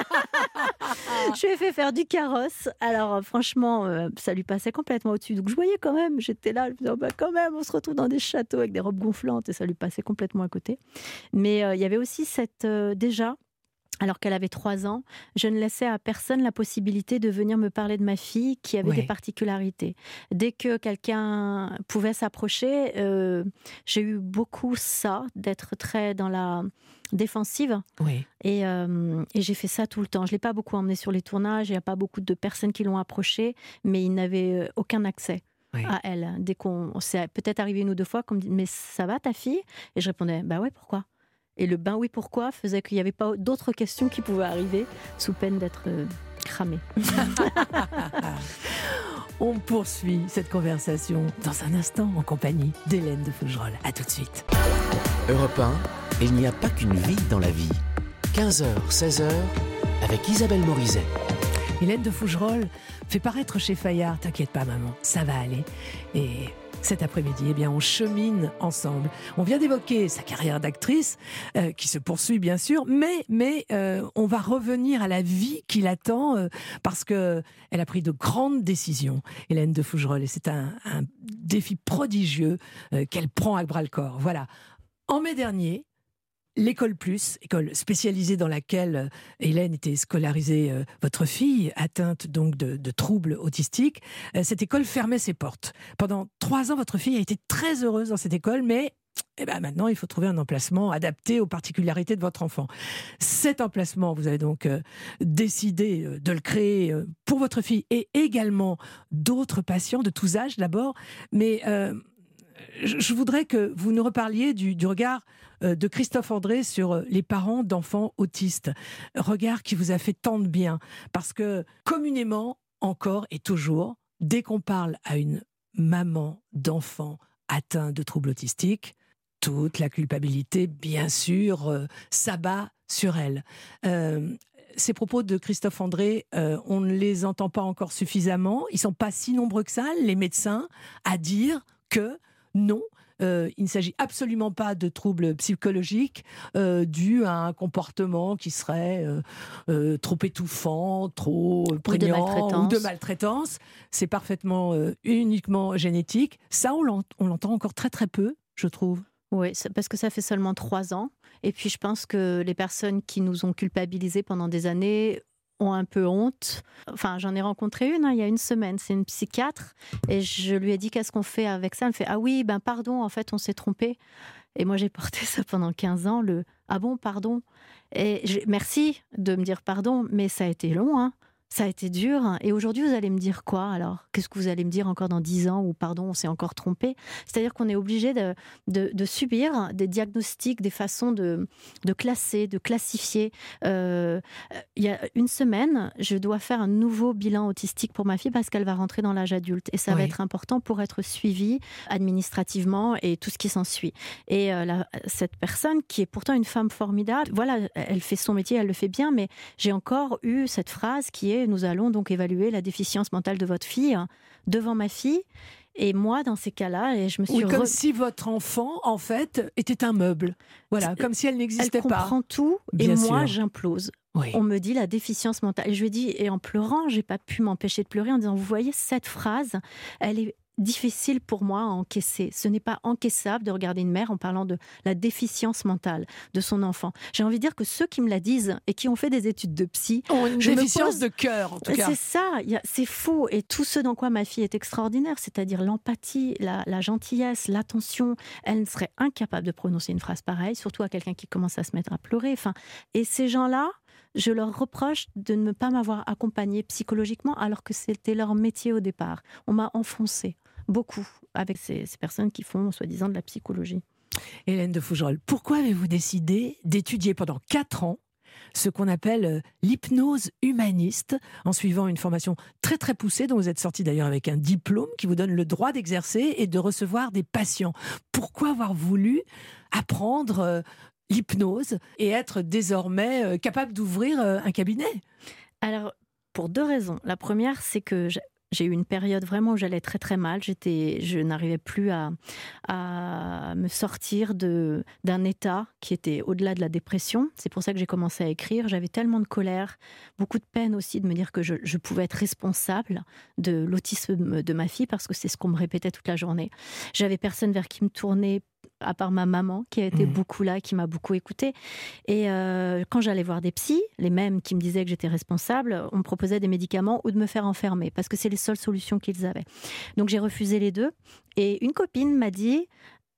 Je lui ai fait faire du carrosse. Alors franchement, euh, ça lui passait complètement au-dessus. Donc je voyais quand même, j'étais là, je me disais oh, bah, quand même, on se retrouve dans des châteaux avec des robes gonflantes et ça lui passait complètement à côté. Mais euh, il y avait aussi cette, euh, déjà alors qu'elle avait trois ans, je ne laissais à personne la possibilité de venir me parler de ma fille qui avait Oui. des particularités. Dès que quelqu'un pouvait s'approcher, euh, j'ai eu beaucoup ça, d'être très dans la défensive. Oui. Et, euh, et j'ai fait ça tout le temps. Je ne l'ai pas beaucoup emmené sur les tournages, il n'y a pas beaucoup de personnes qui l'ont approché, mais il n'avait aucun accès. Oui. À elle. Dès qu'on, on s'est peut-être arrivé une ou deux fois qu'on me dit « Mais ça va ta fille ?» Et je répondais « Bah ouais, pourquoi ?» Et le « ben oui, pourquoi ?» faisait qu'il n'y avait pas d'autres questions qui pouvaient arriver sous peine d'être euh, cramée. On poursuit cette conversation dans un instant en compagnie d'Hélène de Fougerolles. À tout de suite. Europe un, il n'y a pas qu'une vie dans la vie. quinze heures, seize heures, avec Isabelle Morizet. Hélène de Fougerolles fait paraître chez Fayard, t'inquiète pas maman, ça va aller. Et cet après-midi, eh bien, on chemine ensemble. On vient d'évoquer sa carrière d'actrice, euh, qui se poursuit bien sûr, mais, mais euh, on va revenir à la vie qui l'attend, euh, parce qu'elle a pris de grandes décisions, Hélène de Fougerolles, et c'est un, un défi prodigieux euh, qu'elle prend à bras-le-corps. Voilà. En mai dernier, l'École Plus, école spécialisée dans laquelle euh, Hélène était scolarisée, euh, votre fille, atteinte donc de, de troubles autistiques, euh, cette école fermait ses portes. Pendant trois ans, votre fille a été très heureuse dans cette école, mais eh ben, maintenant, il faut trouver un emplacement adapté aux particularités de votre enfant. Cet emplacement, vous avez donc euh, décidé euh, de le créer euh, pour votre fille et également d'autres patients de tous âges d'abord, mais euh, je, je voudrais que vous nous reparliez du, du regard de Christophe André sur les parents d'enfants autistes. Regard qui vous a fait tant de bien. Parce que communément, encore et toujours, dès qu'on parle à une maman d'enfant atteint de troubles autistiques, toute la culpabilité, bien sûr, euh, s'abat sur elle. Euh, ces propos de Christophe André, euh, on ne les entend pas encore suffisamment. Ils ne sont pas si nombreux que ça, les médecins, à dire que non, Euh, il ne s'agit absolument pas de troubles psychologiques euh, dus à un comportement qui serait euh, euh, trop étouffant, trop prégnant ou de, ou de maltraitance. C'est parfaitement euh, uniquement génétique. Ça, on l'ent- on l'entend encore très très peu, je trouve. Oui, parce que ça fait seulement trois ans. Et puis je pense que les personnes qui nous ont culpabilisés pendant des années ont un peu honte. Enfin, j'en ai rencontré une hein, il y a une semaine, c'est une psychiatre, et je lui ai dit qu'est-ce qu'on fait avec ça. Elle me fait ah oui, ben pardon, en fait on s'est trompé. Et moi j'ai porté ça pendant quinze ans, le ah bon, pardon. Et je, merci de me dire pardon, mais ça a été long, hein. Ça a été dur. Et aujourd'hui, vous allez me dire quoi alors ? Qu'est-ce que vous allez me dire encore dans dix ans ? Ou pardon, on s'est encore trompé. C'est-à-dire qu'on est obligé de, de, de subir des diagnostics, des façons de, de classer, de classifier. Euh, il y a une semaine, je dois faire un nouveau bilan autistique pour ma fille parce qu'elle va rentrer dans l'âge adulte. Et ça oui. va être important pour être suivie administrativement et tout ce qui s'ensuit. Et euh, la, cette personne, qui est pourtant une femme formidable, voilà, elle fait son métier, elle le fait bien, mais j'ai encore eu cette phrase qui est nous allons donc évaluer la déficience mentale de votre fille devant ma fille. Et moi, dans ces cas-là, et je me suis... Oui, comme re... si votre enfant, en fait, était un meuble. Voilà, comme si elle n'existait pas. Elle comprend pas. tout, Bien et sûr. moi, j'implose. Oui. On me dit la déficience mentale. Et je lui ai dit, et en pleurant, j'ai pas pu m'empêcher de pleurer en disant, vous voyez, cette phrase, elle est difficile pour moi à encaisser. Ce n'est pas encaissable de regarder une mère en parlant de la déficience mentale de son enfant. J'ai envie de dire que ceux qui me la disent et qui ont fait des études de psy ont une déficience pose... de cœur, en tout cas. C'est ça, y a, c'est faux. Et tout ce dans quoi ma fille est extraordinaire, c'est-à-dire l'empathie, la, la gentillesse, l'attention, elle serait incapable de prononcer une phrase pareille, surtout à quelqu'un qui commence à se mettre à pleurer. Enfin, et ces gens-là, je leur reproche de ne pas m'avoir accompagnée psychologiquement alors que c'était leur métier au départ. On m'a enfoncée beaucoup avec ces, ces personnes qui font soi-disant de la psychologie. Hélène de Fougerolles, pourquoi avez-vous décidé d'étudier pendant quatre ans ce qu'on appelle l'hypnose humaniste, en suivant une formation très très poussée, dont vous êtes sortie d'ailleurs avec un diplôme qui vous donne le droit d'exercer et de recevoir des patients. Pourquoi avoir voulu apprendre euh, l'hypnose et être désormais euh, capable d'ouvrir euh, un cabinet ? Alors, pour deux raisons. La première, c'est que j'ai J'ai eu une période vraiment où j'allais très très mal. J'étais, je n'arrivais plus à, à me sortir de, d'un état qui était au-delà de la dépression. C'est pour ça que j'ai commencé à écrire. J'avais tellement de colère, beaucoup de peine aussi de me dire que je, je pouvais être responsable de l'autisme de ma fille parce que c'est ce qu'on me répétait toute la journée. J'avais personne vers qui me tourner à part ma maman qui a été Mmh. beaucoup là, qui m'a beaucoup écoutée. Et euh, quand j'allais voir des psys, les mêmes qui me disaient que j'étais responsable, on me proposait des médicaments ou de me faire enfermer parce que c'est les seules solutions qu'ils avaient. Donc j'ai refusé les deux. Et une copine m'a dit,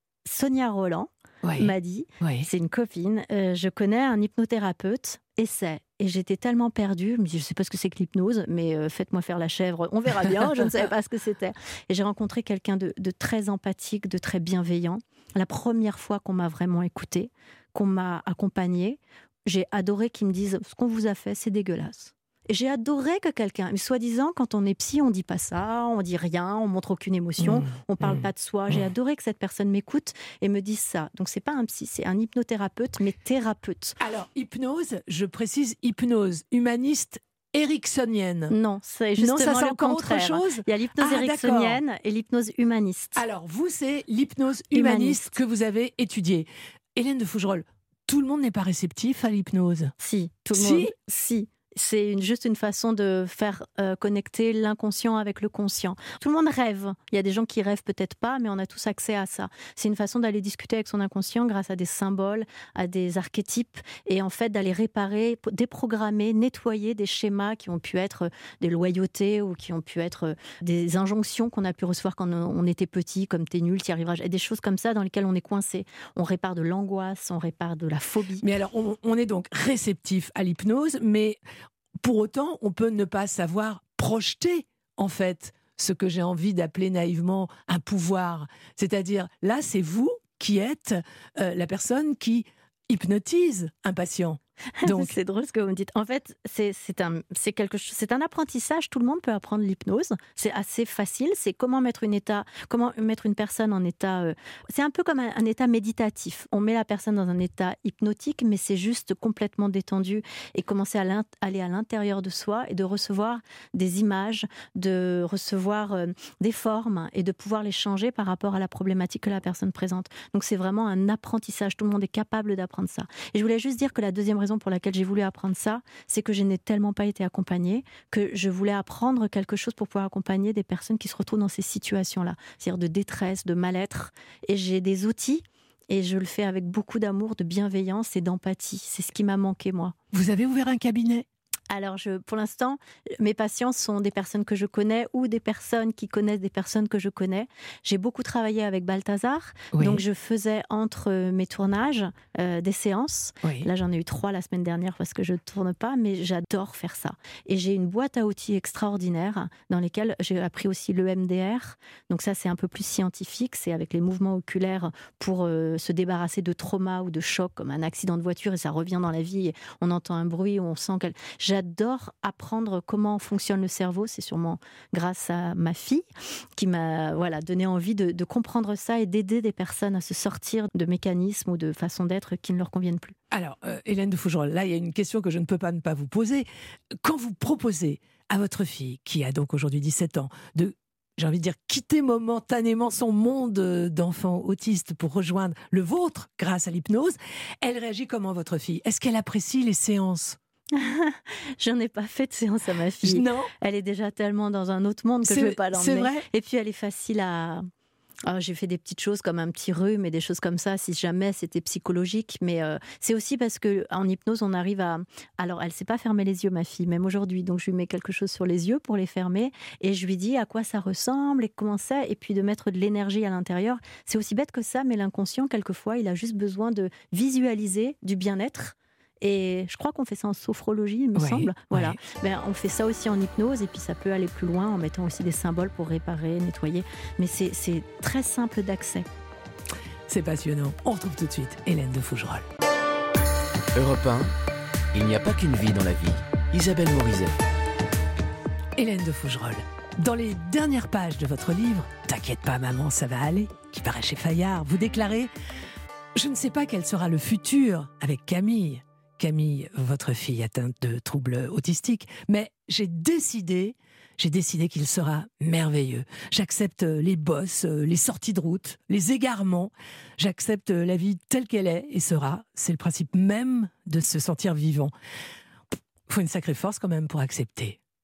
Sonia Roland Oui. m'a dit, Oui. c'est une copine, euh, je connais un hypnothérapeute, essaie. Et j'étais tellement perdue, je me dis, je ne sais pas ce que c'est que l'hypnose, mais euh, faites-moi faire la chèvre, on verra bien, je ne savais pas ce que c'était. Et j'ai rencontré quelqu'un de, de très empathique, de très bienveillant. La première fois qu'on m'a vraiment écoutée, qu'on m'a accompagnée, j'ai adoré qu'ils me disent, ce qu'on vous a fait, c'est dégueulasse. Et j'ai adoré que quelqu'un, mais soi-disant, quand on est psy, on dit pas ça, on dit rien, on montre aucune émotion, Mmh. on parle Mmh. pas de soi. J'ai Mmh. adoré que cette personne m'écoute et me dise ça. Donc c'est pas un psy, c'est un hypnothérapeute, mais thérapeute. Alors, hypnose, je précise, hypnose humaniste ericksonienne. Non, c'est Non, justement ça c'est le encore autre contraire. chose. Il y a l'hypnose Ah, ericksonienne et l'hypnose humaniste. Alors, vous, c'est l'hypnose humaniste, Humaniste. que vous avez étudiée. Hélène de Fougerolles, tout le monde n'est pas réceptif à l'hypnose. Si, tout le Si. monde. Si. C'est une- juste une façon de faire euh, connecter l'inconscient avec le conscient. Tout le monde rêve. Il y a des gens qui rêvent peut-être pas, mais on a tous accès à ça. C'est une façon d'aller discuter avec son inconscient grâce à des symboles, à des archétypes, et en fait d'aller réparer, p- déprogrammer, nettoyer des schémas qui ont pu être euh, des loyautés ou qui ont pu être euh, des injonctions qu'on a pu recevoir quand on on était petit, comme t'es nul, t'y arriveras, et des choses comme ça dans lesquelles on est coincé. On répare de l'angoisse, on répare de la phobie. Mais alors, on, on est donc réceptif à l'hypnose, mais pour autant, on peut ne pas savoir projeter, en fait, ce que j'ai envie d'appeler naïvement un pouvoir. C'est-à-dire, là, c'est vous qui êtes euh, la personne qui hypnotise un patient. Donc, C'est drôle ce que vous me dites. En fait, c'est c'est un, c'est quelque chose, c'est un apprentissage. Tout le monde peut apprendre l'hypnose. C'est assez facile. C'est comment mettre une état, comment mettre une personne en état. euh, c'est un peu comme un, un état méditatif. On met la personne dans un état hypnotique, mais c'est juste complètement détendu et commencer à l'int- aller à l'intérieur de soi et de recevoir des images, de recevoir euh, des formes et de pouvoir les changer par rapport à la problématique que la personne présente. Donc c'est vraiment un apprentissage. Tout le monde est capable d'apprendre ça. Et je voulais juste dire que la deuxième raison pour laquelle j'ai voulu apprendre ça, c'est que je n'ai tellement pas été accompagnée que je voulais apprendre quelque chose pour pouvoir accompagner des personnes qui se retrouvent dans ces situations-là, c'est-à-dire de détresse, de mal-être. Et j'ai des outils et je le fais avec beaucoup d'amour, de bienveillance et d'empathie. C'est ce qui m'a manqué, moi. vous avez ouvert un cabinet ? Alors, je, pour l'instant, mes patients sont des personnes que je connais ou des personnes qui connaissent des personnes que je connais. J'ai beaucoup travaillé avec Balthazar, Oui. donc je faisais entre mes tournages euh, des séances. Oui. Là, j'en ai eu trois la semaine dernière parce que je ne tourne pas, mais j'adore faire ça. Et j'ai une boîte à outils extraordinaire dans lesquelles j'ai appris aussi l'E M D R. Donc ça, c'est un peu plus scientifique. C'est avec les mouvements oculaires pour euh, se débarrasser de traumas ou de chocs, comme un accident de voiture, et ça revient dans la vie. Et on entend un bruit, on sent qu'elle... J'adore apprendre comment fonctionne le cerveau. C'est sûrement grâce à ma fille qui m'a voilà, donné envie de, de comprendre ça et d'aider des personnes à se sortir de mécanismes ou de façons d'être qui ne leur conviennent plus. Alors, euh, Hélène de Fougerolles, là, il y a une question que je ne peux pas ne pas vous poser. Quand vous proposez à votre fille, qui a donc aujourd'hui dix-sept ans, de, j'ai envie de dire, quitter momentanément son monde d'enfant autiste pour rejoindre le vôtre grâce à l'hypnose, elle réagit comment, votre fille ? Est-ce qu'elle apprécie les séances ? Je n'ai pas fait de séance à ma fille. Non, Elle est déjà tellement dans un autre monde que C'est- je ne vais pas c'est l'emmener. vrai. Et puis elle est facile à... Alors, j'ai fait des petites choses comme un petit rhume et des choses comme ça, si jamais c'était psychologique. Mais euh, c'est aussi parce qu'en hypnose, on arrive à... Alors, elle ne sait pas fermer les yeux, ma fille, même aujourd'hui. Donc, je lui mets quelque chose sur les yeux pour les fermer. Et je lui dis à quoi ça ressemble et comment c'est. Et puis, de mettre de l'énergie à l'intérieur. C'est aussi bête que ça, mais l'inconscient, quelquefois, il a juste besoin de visualiser du bien-être. Et je crois qu'on fait ça en sophrologie, il me Ouais, semble. Voilà. ouais. Ben, on fait ça aussi en hypnose et puis ça peut aller plus loin en mettant aussi des symboles pour réparer, nettoyer. Mais c'est c'est très simple d'accès. C'est passionnant. On retrouve tout de suite Hélène de Fougerolles. Europe un, il n'y a pas qu'une vie dans la vie. Isabelle Morizet. Hélène de Fougerolles, dans les dernières pages de votre livre « T'inquiète pas maman, ça va aller », qui paraît chez Fayard, vous déclarez « Je ne sais pas quel sera le futur avec Camille ». Camille, votre fille atteinte de troubles autistiques, mais j'ai décidé, j'ai décidé qu'il sera merveilleux. J'accepte les bosses, les sorties de route, les égarements. J'accepte la vie telle qu'elle est et sera. C'est le principe même de se sentir vivant. Il faut une sacrée force quand même pour accepter.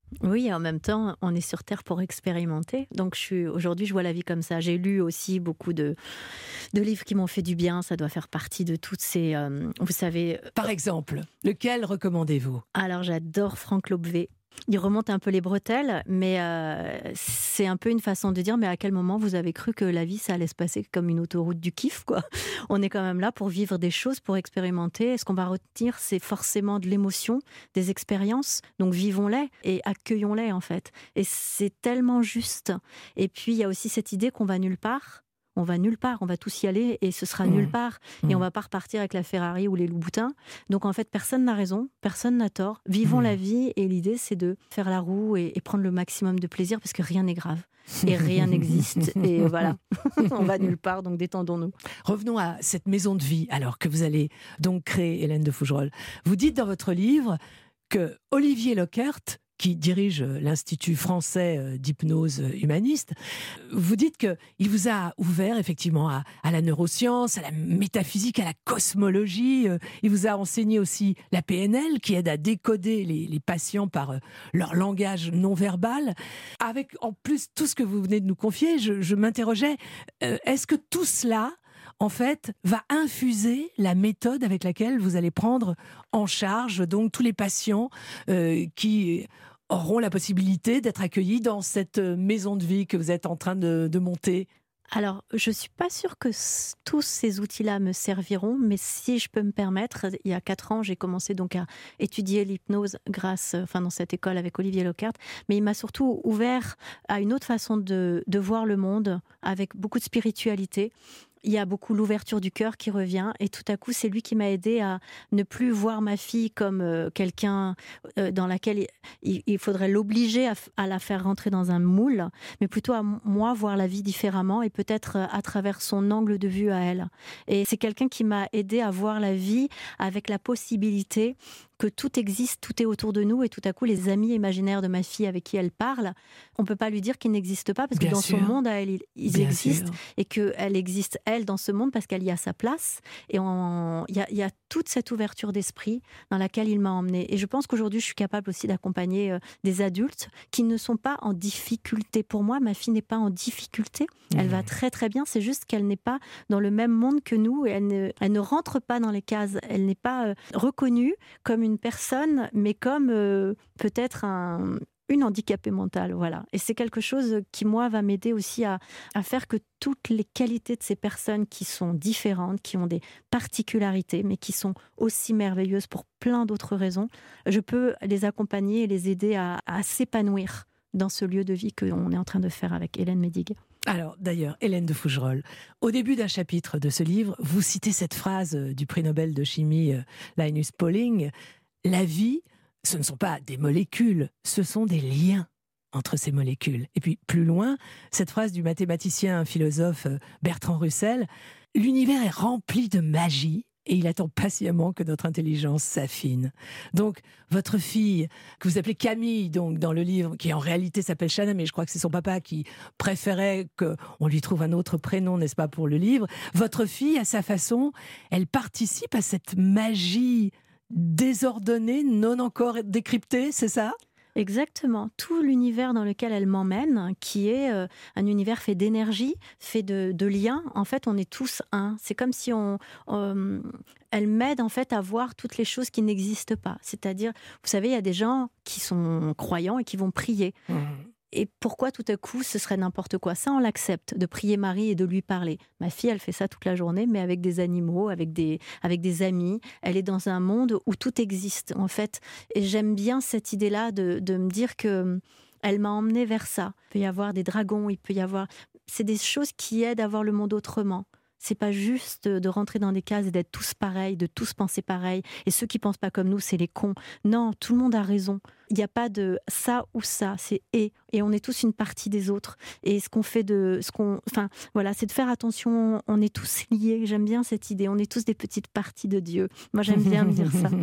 Oui, et en même temps, on est sur Terre pour expérimenter. Donc je suis, aujourd'hui, je vois la vie comme ça. J'ai lu aussi beaucoup de, de livres qui m'ont fait du bien. Ça doit faire partie de toutes ces... Euh, vous savez... Par exemple, lequel recommandez-vous ? Alors j'adore Franck Lobvé. Il remonte un peu les bretelles, mais euh, c'est un peu une façon de dire, mais à quel moment vous avez cru que la vie, ça allait se passer comme une autoroute du kiff, quoi ? On est quand même là pour vivre des choses, pour expérimenter. Et ce qu'on va retenir, c'est forcément de l'émotion, des expériences. Donc vivons-les et accueillons-les, en fait. Et c'est tellement juste. Et puis, il y a aussi cette idée qu'on va nulle part. On va nulle part, on va tous y aller et ce sera mmh. nulle part. Mmh. Et on va pas repartir avec la Ferrari ou les Louboutins. Donc en fait, personne n'a raison, personne n'a tort. Vivons mmh. la vie et l'idée, c'est de faire la roue et, et prendre le maximum de plaisir parce que rien n'est grave et rien n'existe. Et voilà, on va nulle part, donc détendons-nous. Revenons à cette maison de vie, alors que vous allez donc créer, Hélène de Fougerolles. Vous dites dans votre livre que Olivier Lockert, qui dirige l'Institut français d'hypnose humaniste, vous dites qu'il vous a ouvert effectivement à, à la neuroscience, à la métaphysique, à la cosmologie. Il vous a enseigné aussi la P N L, qui aide à décoder les, les patients par leur langage non verbal. Avec en plus tout ce que vous venez de nous confier, je, je m'interrogeais, euh, est-ce que tout cela, en fait, va infuser la méthode avec laquelle vous allez prendre en charge donc tous les patients euh, qui auront la possibilité d'être accueillis dans cette maison de vie que vous êtes en train de, de monter ? Alors, je ne suis pas sûre que c- tous ces outils-là me serviront, mais si je peux me permettre, il y a quatre ans, j'ai commencé donc à étudier l'hypnose grâce, enfin dans cette école avec Olivier Lockert, mais il m'a surtout ouvert à une autre façon de, de voir le monde, avec beaucoup de spiritualité. Il y a beaucoup l'ouverture du cœur qui revient et tout à coup, c'est lui qui m'a aidé à ne plus voir ma fille comme euh, quelqu'un euh, dans laquelle il, il faudrait l'obliger à, à la faire rentrer dans un moule, mais plutôt à moi voir la vie différemment et peut-être à travers son angle de vue à elle. Et c'est quelqu'un qui m'a aidé à voir la vie avec la possibilité que tout existe, tout est autour de nous et tout à coup les amis imaginaires de ma fille avec qui elle parle, on ne peut pas lui dire qu'ils n'existent pas parce que Bien dans sûr. son monde à elle, ils, ils existent sûr. et qu'elle existe elle dans ce monde parce qu'elle y a sa place et il y, y a toute cette ouverture d'esprit dans laquelle il m'a emmenée. Et je pense qu'aujourd'hui je suis capable aussi d'accompagner euh, des adultes qui ne sont pas en difficulté. Pour moi, ma fille n'est pas en difficulté, elle mmh. va très très bien, c'est juste qu'elle n'est pas dans le même monde que nous et elle ne, elle ne rentre pas dans les cases, elle n'est pas euh, reconnue comme une personne, mais comme euh, peut-être un, une handicapée mentale, voilà. Et c'est quelque chose qui, moi, va m'aider aussi à, à faire que toutes les qualités de ces personnes qui sont différentes, qui ont des particularités, mais qui sont aussi merveilleuses pour plein d'autres raisons, je peux les accompagner et les aider à, à s'épanouir dans ce lieu de vie qu'on est en train de faire avec Hélène Médig. Alors, d'ailleurs, Hélène de Fougerolles, au début d'un chapitre de ce livre, vous citez cette phrase du prix Nobel de chimie Linus Pauling. La vie, ce ne sont pas des molécules, ce sont des liens entre ces molécules. Et puis, plus loin, cette phrase du mathématicien philosophe Bertrand Russell, l'univers est rempli de magie et il attend patiemment que notre intelligence s'affine. Donc, votre fille, que vous appelez Camille, donc, dans le livre, qui en réalité s'appelle Chana, mais je crois que c'est son papa qui préférait qu'on lui trouve un autre prénom, n'est-ce pas, pour le livre. Votre fille, à sa façon, elle participe à cette magie désordonnée, non encore décryptée, c'est ça ? Exactement. Tout l'univers dans lequel elle m'emmène, qui est euh, un univers fait d'énergie, fait de, de liens, en fait, on est tous un. C'est comme si on... on elle m'aide en fait à voir toutes les choses qui n'existent pas. C'est-à-dire, vous savez, il y a des gens qui sont croyants et qui vont prier. Mmh. Et pourquoi tout à coup ce serait n'importe quoi ? Ça, on l'accepte, de prier Marie et de lui parler. Ma fille, elle fait ça toute la journée, mais avec des animaux, avec des, avec des amis. Elle est dans un monde où tout existe, en fait. Et j'aime bien cette idée-là de, de me dire que elle m'a emmenée vers ça. Il peut y avoir des dragons, il peut y avoir... C'est des choses qui aident à voir le monde autrement. C'est pas juste de rentrer dans des cases et d'être tous pareils, de tous penser pareil. Et ceux qui pensent pas comme nous, c'est les cons. Non, tout le monde a raison. Il n'y a pas de ça ou ça, c'est et. Et on est tous une partie des autres. Et ce qu'on fait de, ce qu'on, enfin, voilà, c'est de faire attention. On est tous liés. J'aime bien cette idée. On est tous des petites parties de Dieu. Moi, j'aime bien me dire ça.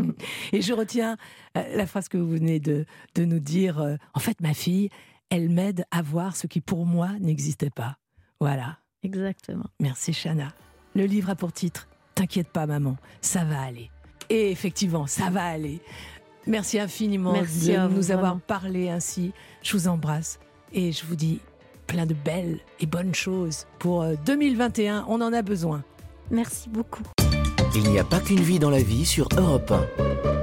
Et je retiens la phrase que vous venez de, de nous dire. Euh, en fait, ma fille, elle m'aide à voir ce qui pour moi n'existait pas. Voilà. Exactement. Merci Chana. Le livre a pour titre « T'inquiète pas maman, ça va aller ». Et effectivement, ça va aller. Merci infiniment Merci de à vous, nous avoir vraiment. parlé ainsi. Je vous embrasse et je vous dis plein de belles et bonnes choses pour deux mille vingt et un. On en a besoin. Merci beaucoup. Il n'y a pas qu'une vie dans la vie sur Europe un.